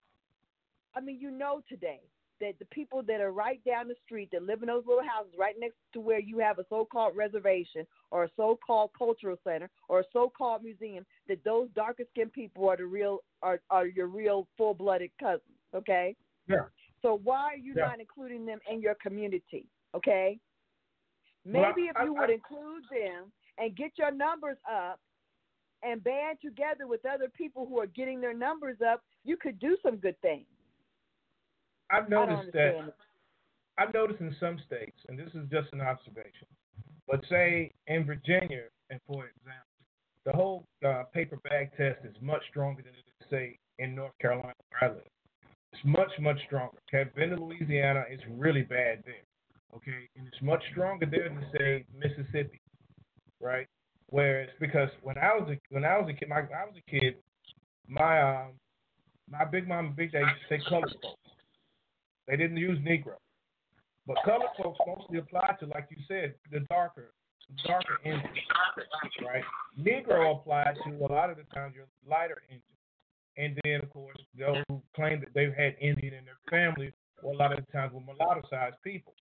I mean, you know, today that the people that are right down the street that live in those little houses right next to where you have a so-called reservation or a so-called cultural center or a so-called museum, that those darker-skinned people are the real are, are your real full-blooded cousins, okay? Yeah. So why are you yeah. not including them in your community, okay? Maybe well, if I, you I, would I, include them and get your numbers up and band together with other people who are getting their numbers up, you could do some good things. I've noticed that. It. I've noticed in some states, and this is just an observation, but say in Virginia, and for example, the whole uh, paper bag test is much stronger than it is, say, in North Carolina where I live. It's much, much stronger. Okay, I've been to Louisiana, it's really bad there. Okay, and it's much stronger there than, say, Mississippi, right? Whereas because when I was a when I was a kid, my, I was a kid, my um, my big mom and big dad used to say colored folks. They didn't use Negro. But colored folks mostly applied to, like you said, the darker, darker Indians, right? Negro applied to a lot of the times your lighter Indians. And then, of course, those who claim that they've had Indian in their family, well, a lot of the times were mulatto-sized people.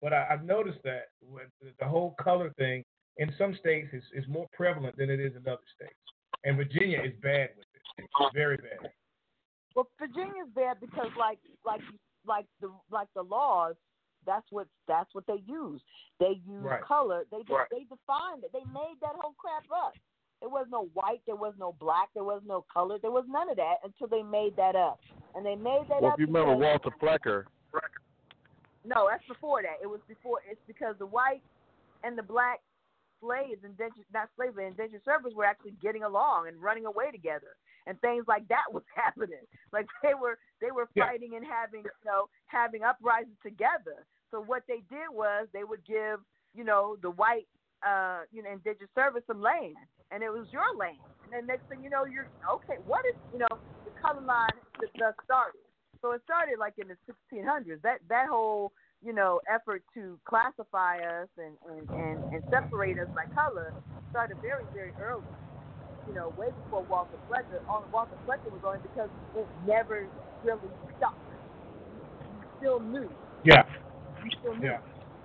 But I, I've noticed that with the, the whole color thing in some states is, is more prevalent than it is in other states. And Virginia is bad with it. It's very bad. Well, Virginia's bad because, like, like, like the like the laws. That's what that's what they use. They use right. color. They right. they defined it. They made that whole crap up. There was no white. There was no black. There was no color. There was none of that until they made that up. And they made that well, up. Well, if you remember Walter Flecker. No, that's before that. It was before. It's because the white and the black slaves, indentured, not slaves, but indentured servants were actually getting along and running away together, and things like that was happening. Like they were, they were fighting yeah. and having, you know, having uprisings together. So what they did was they would give, you know, the white, uh, you know, indentured servants some land, and it was your land. And then next thing you know, you're okay. What is, you know, the color line just started. So it started like in the sixteen hundreds. That that whole, you know, effort to classify us and, and, and, and separate us by color started very, very early. You know, way before Walter Flecker. On Walter Flecker was on because it never really stopped. You still knew. Yeah. You still knew. Yeah.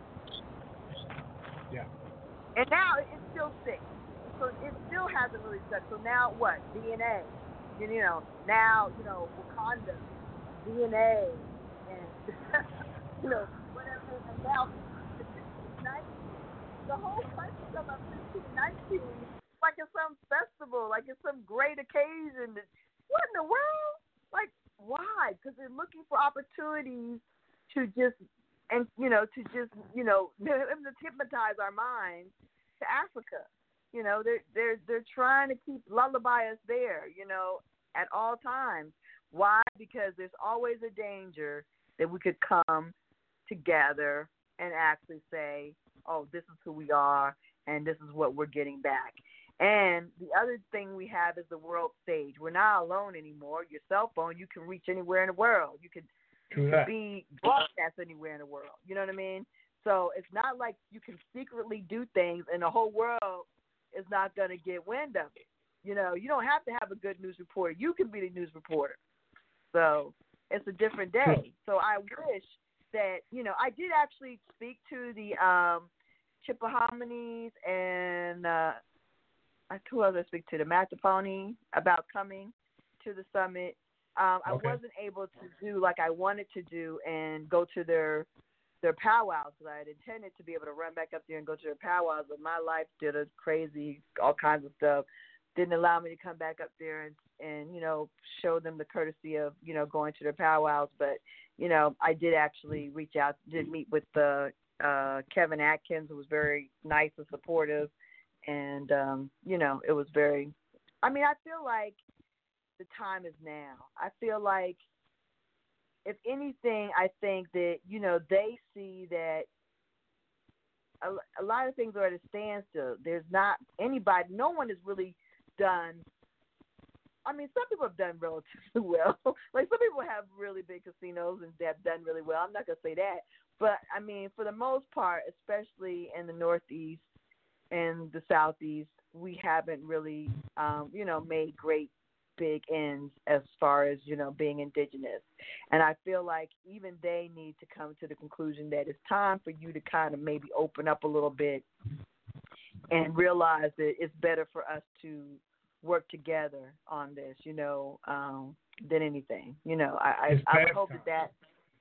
Yeah. And now it's still sick. So it still hasn't really stuck. So now what? D N A. You know, now, you know, Wakanda. D N A and you know whatever, and now fifteen nineteen, the whole country of fifteen nineteen, like it's some festival, like it's some great occasion. What in the world? Like why? Because they're looking for opportunities to just and you know to just you know hypnotize our minds to Africa. You know they're they're they're trying to keep lullaby us there. You know at all times. Why? Because there's always a danger that we could come together and actually say, oh, this is who we are and this is what we're getting back. And the other thing we have is the world stage. We're not alone anymore. Your cell phone, you can reach anywhere in the world. You can, you can be broadcast anywhere in the world. You know what I mean? So it's not like you can secretly do things and the whole world is not going to get wind of it. You know, you don't have to have a good news reporter. You can be the news reporter. So it's a different day. So I wish that, you know, I did actually speak to the um, Chippehomies and uh, who else I speak to, the Mattaponi about coming to the summit. Um, I okay. wasn't able to do like I wanted to do and go to their their powwows. I had intended to be able to run back up there and go to their powwows, but my life did a crazy, all kinds of stuff. Didn't allow me to come back up there and, and, you know, show them the courtesy of, you know, going to their powwows. But, you know, I did actually reach out, did meet with the, uh, Kevin Atkins, who was very nice and supportive. And, um, you know, it was very, I mean, I feel like the time is now. I feel like, if anything, I think that, you know, they see that a, a lot of things are at a standstill. There's not anybody, no one has really done, I mean, some people have done relatively well. Like, some people have really big casinos and they have done really well. I'm not going to say that. But, I mean, for the most part, especially in the Northeast and the Southeast, we haven't really, um, you know, made great big ends as far as, you know, being indigenous. And I feel like even they need to come to the conclusion that it's time for you to kind of maybe open up a little bit and realize that it's better for us to work together on this, you know, um, than anything. You know, I, I, I would hope that, that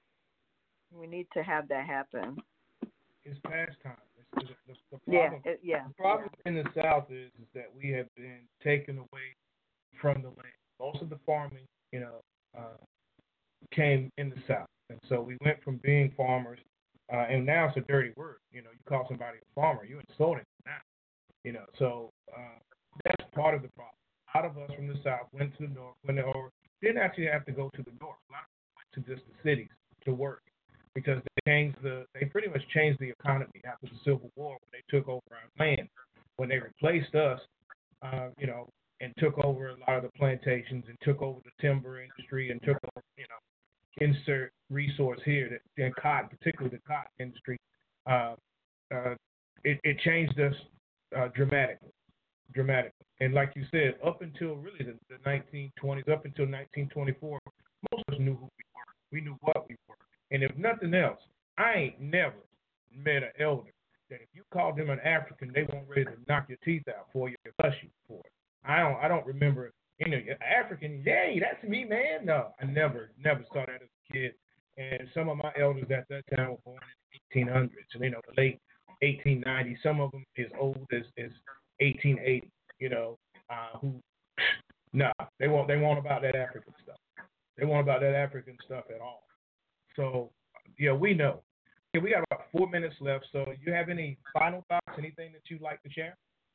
we need to have that happen. It's past time. It's, the, the, the problem, yeah, it, yeah. The problem yeah. in the South is, is that we have been taken away from the land. Most of the farming, you know, uh, came in the South. And so we went from being farmers, uh, and now it's a dirty word. You know, you call somebody a farmer, you're insulting them now. You know, so uh, that's part of the problem. A lot of us from the South went to the North, went over, didn't actually have to go to the North. A lot of us went to just the cities to work because they changed the, they pretty much changed the economy after the Civil War when they took over our land. When they replaced us, uh, you know, and took over a lot of the plantations and took over the timber industry and took over, you know, insert resource here, that, and cotton, particularly the cotton industry, uh, uh, it, it changed us uh, dramatically, dramatically. And like you said, up until really the, the nineteen twenties, up until nineteen twenty-four, most of us knew who we were. We knew what we were. And if nothing else, I ain't never, met an elder that if you called them an African, they weren't ready to knock your teeth out for you or cuss you for it. I don't I don't remember any African, yay, that's me, man. No, I never, never saw that as a kid. And some of my elders at that time were born in the eighteen hundreds, and you know, the late eighteen nineties. Some of them as old as, as eighteen eighty, you know, uh, who, nah, they want, they want about that African stuff. They want about that African stuff at all. So, yeah, we know. Okay, we got about four minutes left. So, do you have any final thoughts, anything that you'd like to share?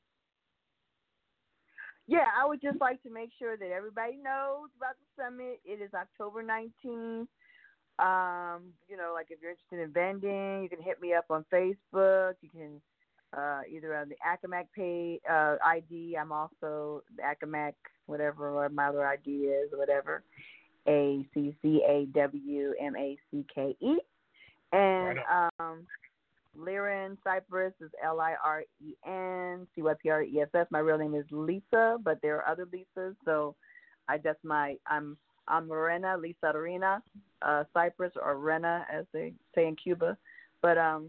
Yeah, I would just like to make sure that everybody knows about the summit. It is October nineteenth. Um, you know, like if you're interested in vending, you can hit me up on Facebook. You can uh, either on the Accomac pay uh, I D. I'm also the Accomac, whatever my other I D is, or whatever. A C C A W M A C K E. And um, Liren Cypress is L I R E N C Y P R E S S. My real name is Lisa, but there are other Lisas, so I that's my I'm I'm Morena, Lisa Arena, uh, Cypress or Rena as they say in Cuba. But um,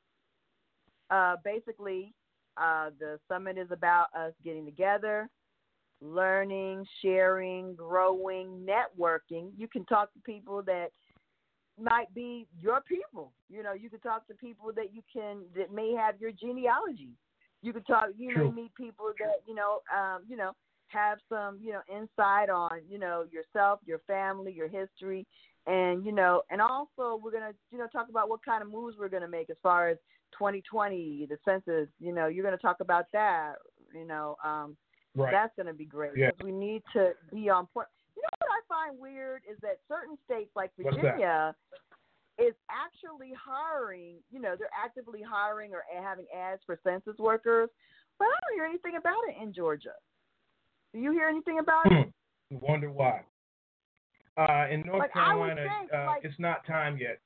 uh, basically, uh, the summit is about us getting together, learning, sharing, growing, networking. You can talk to people that might be your people. You know, you can talk to people that you can that may have your genealogy. You can talk. You True. may meet people that you know. Um, you know, have some you know insight on you know yourself, your family, your history, and you know, and also we're gonna you know talk about what kind of moves we're gonna make as far as twenty twenty, the census. You know, you're gonna talk about that. You know, um, Right. that's gonna be great Yeah. because we need to be on point. You know what I find weird is that certain states like Virginia is actually hiring, you know, they're actively hiring or having ads for census workers, but I don't hear anything about it in Georgia. Do you hear anything about it? Hmm. Wonder why. Uh, in North Like, Carolina, think, uh, like, it's not time yet.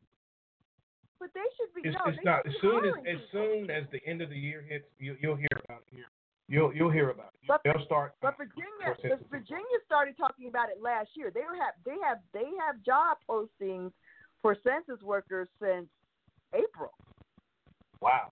But they should be. It's, no, it's they not. should As be soon as hiring as people. soon as the end of the year hits, you, you'll hear about it. You'll you'll hear about it. But, They'll start. but Virginia, for census. Virginia started talking about it last year. They have they have they have job postings for census workers since April. Wow.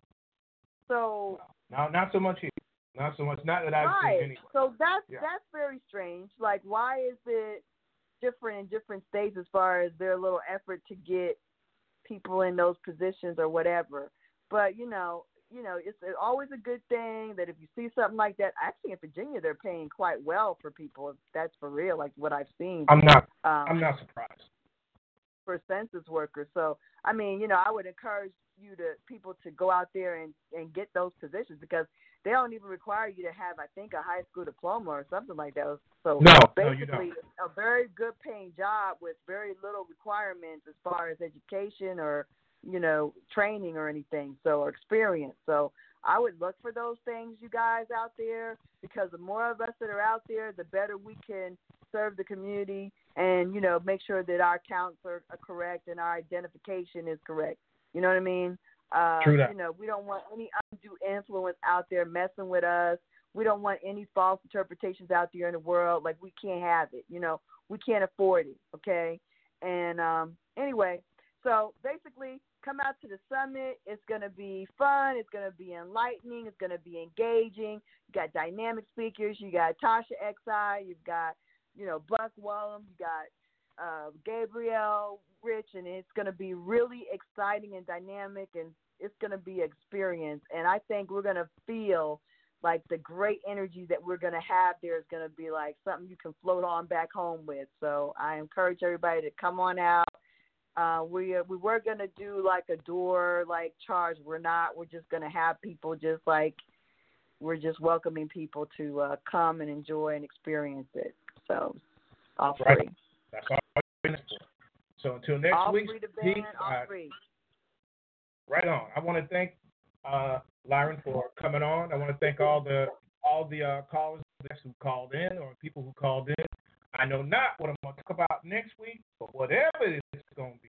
So Wow. No, not so much here. Not so much. Not that I've right. seen anyway. So that's Yeah. that's very strange. Like, why is it different in different states as far as their little effort to get people in those positions or whatever? But you know, you know, it's always a good thing that if you see something like that. Actually, in Virginia, they're paying quite well for people. If that's for real, like what I've seen. I'm not. Um, I'm not surprised. for census workers. So, I mean, you know, I would encourage you to people to go out there and, and get those positions because they don't even require you to have, I think, a high school diploma or something like that. So No, no, basically, you don't. a very good paying job with very little requirements as far as education or, you know, training or anything, so or experience. So I would look for those things, you guys out there, because the more of us that are out there, the better we can serve the community and, you know, make sure that our counts are, are correct and our identification is correct. You know what I mean? Uh, True that. You know, we don't want any undue influence out there messing with us. We don't want any false interpretations out there in the world. Like, we can't have it. You know, we can't afford it, okay? And um, anyway, so basically, come out to the summit. It's going to be fun. It's going to be enlightening. It's going to be engaging. You got dynamic speakers. You got Tasha X I. You've got, you know, Buck Wallum. You got uh, Gabrielle Rich, and it's going to be really exciting and dynamic, and it's going to be an experience. And I think we're going to feel like the great energy that we're going to have there is going to be like something you can float on back home with. So I encourage everybody to come on out. Uh, we we were gonna do like a door like charge. We're not. We're just gonna have people just like we're just welcoming people to uh, come and enjoy and experience it. So all Right. free. That's all it's for. So until next All week, free to band, Pete, all uh, free. right on. I want to thank uh, Lyron for coming on. I want to thank all the all the uh, callers who called in or people who called in. I know not what I'm going to talk about next week, but whatever it is it's going to be,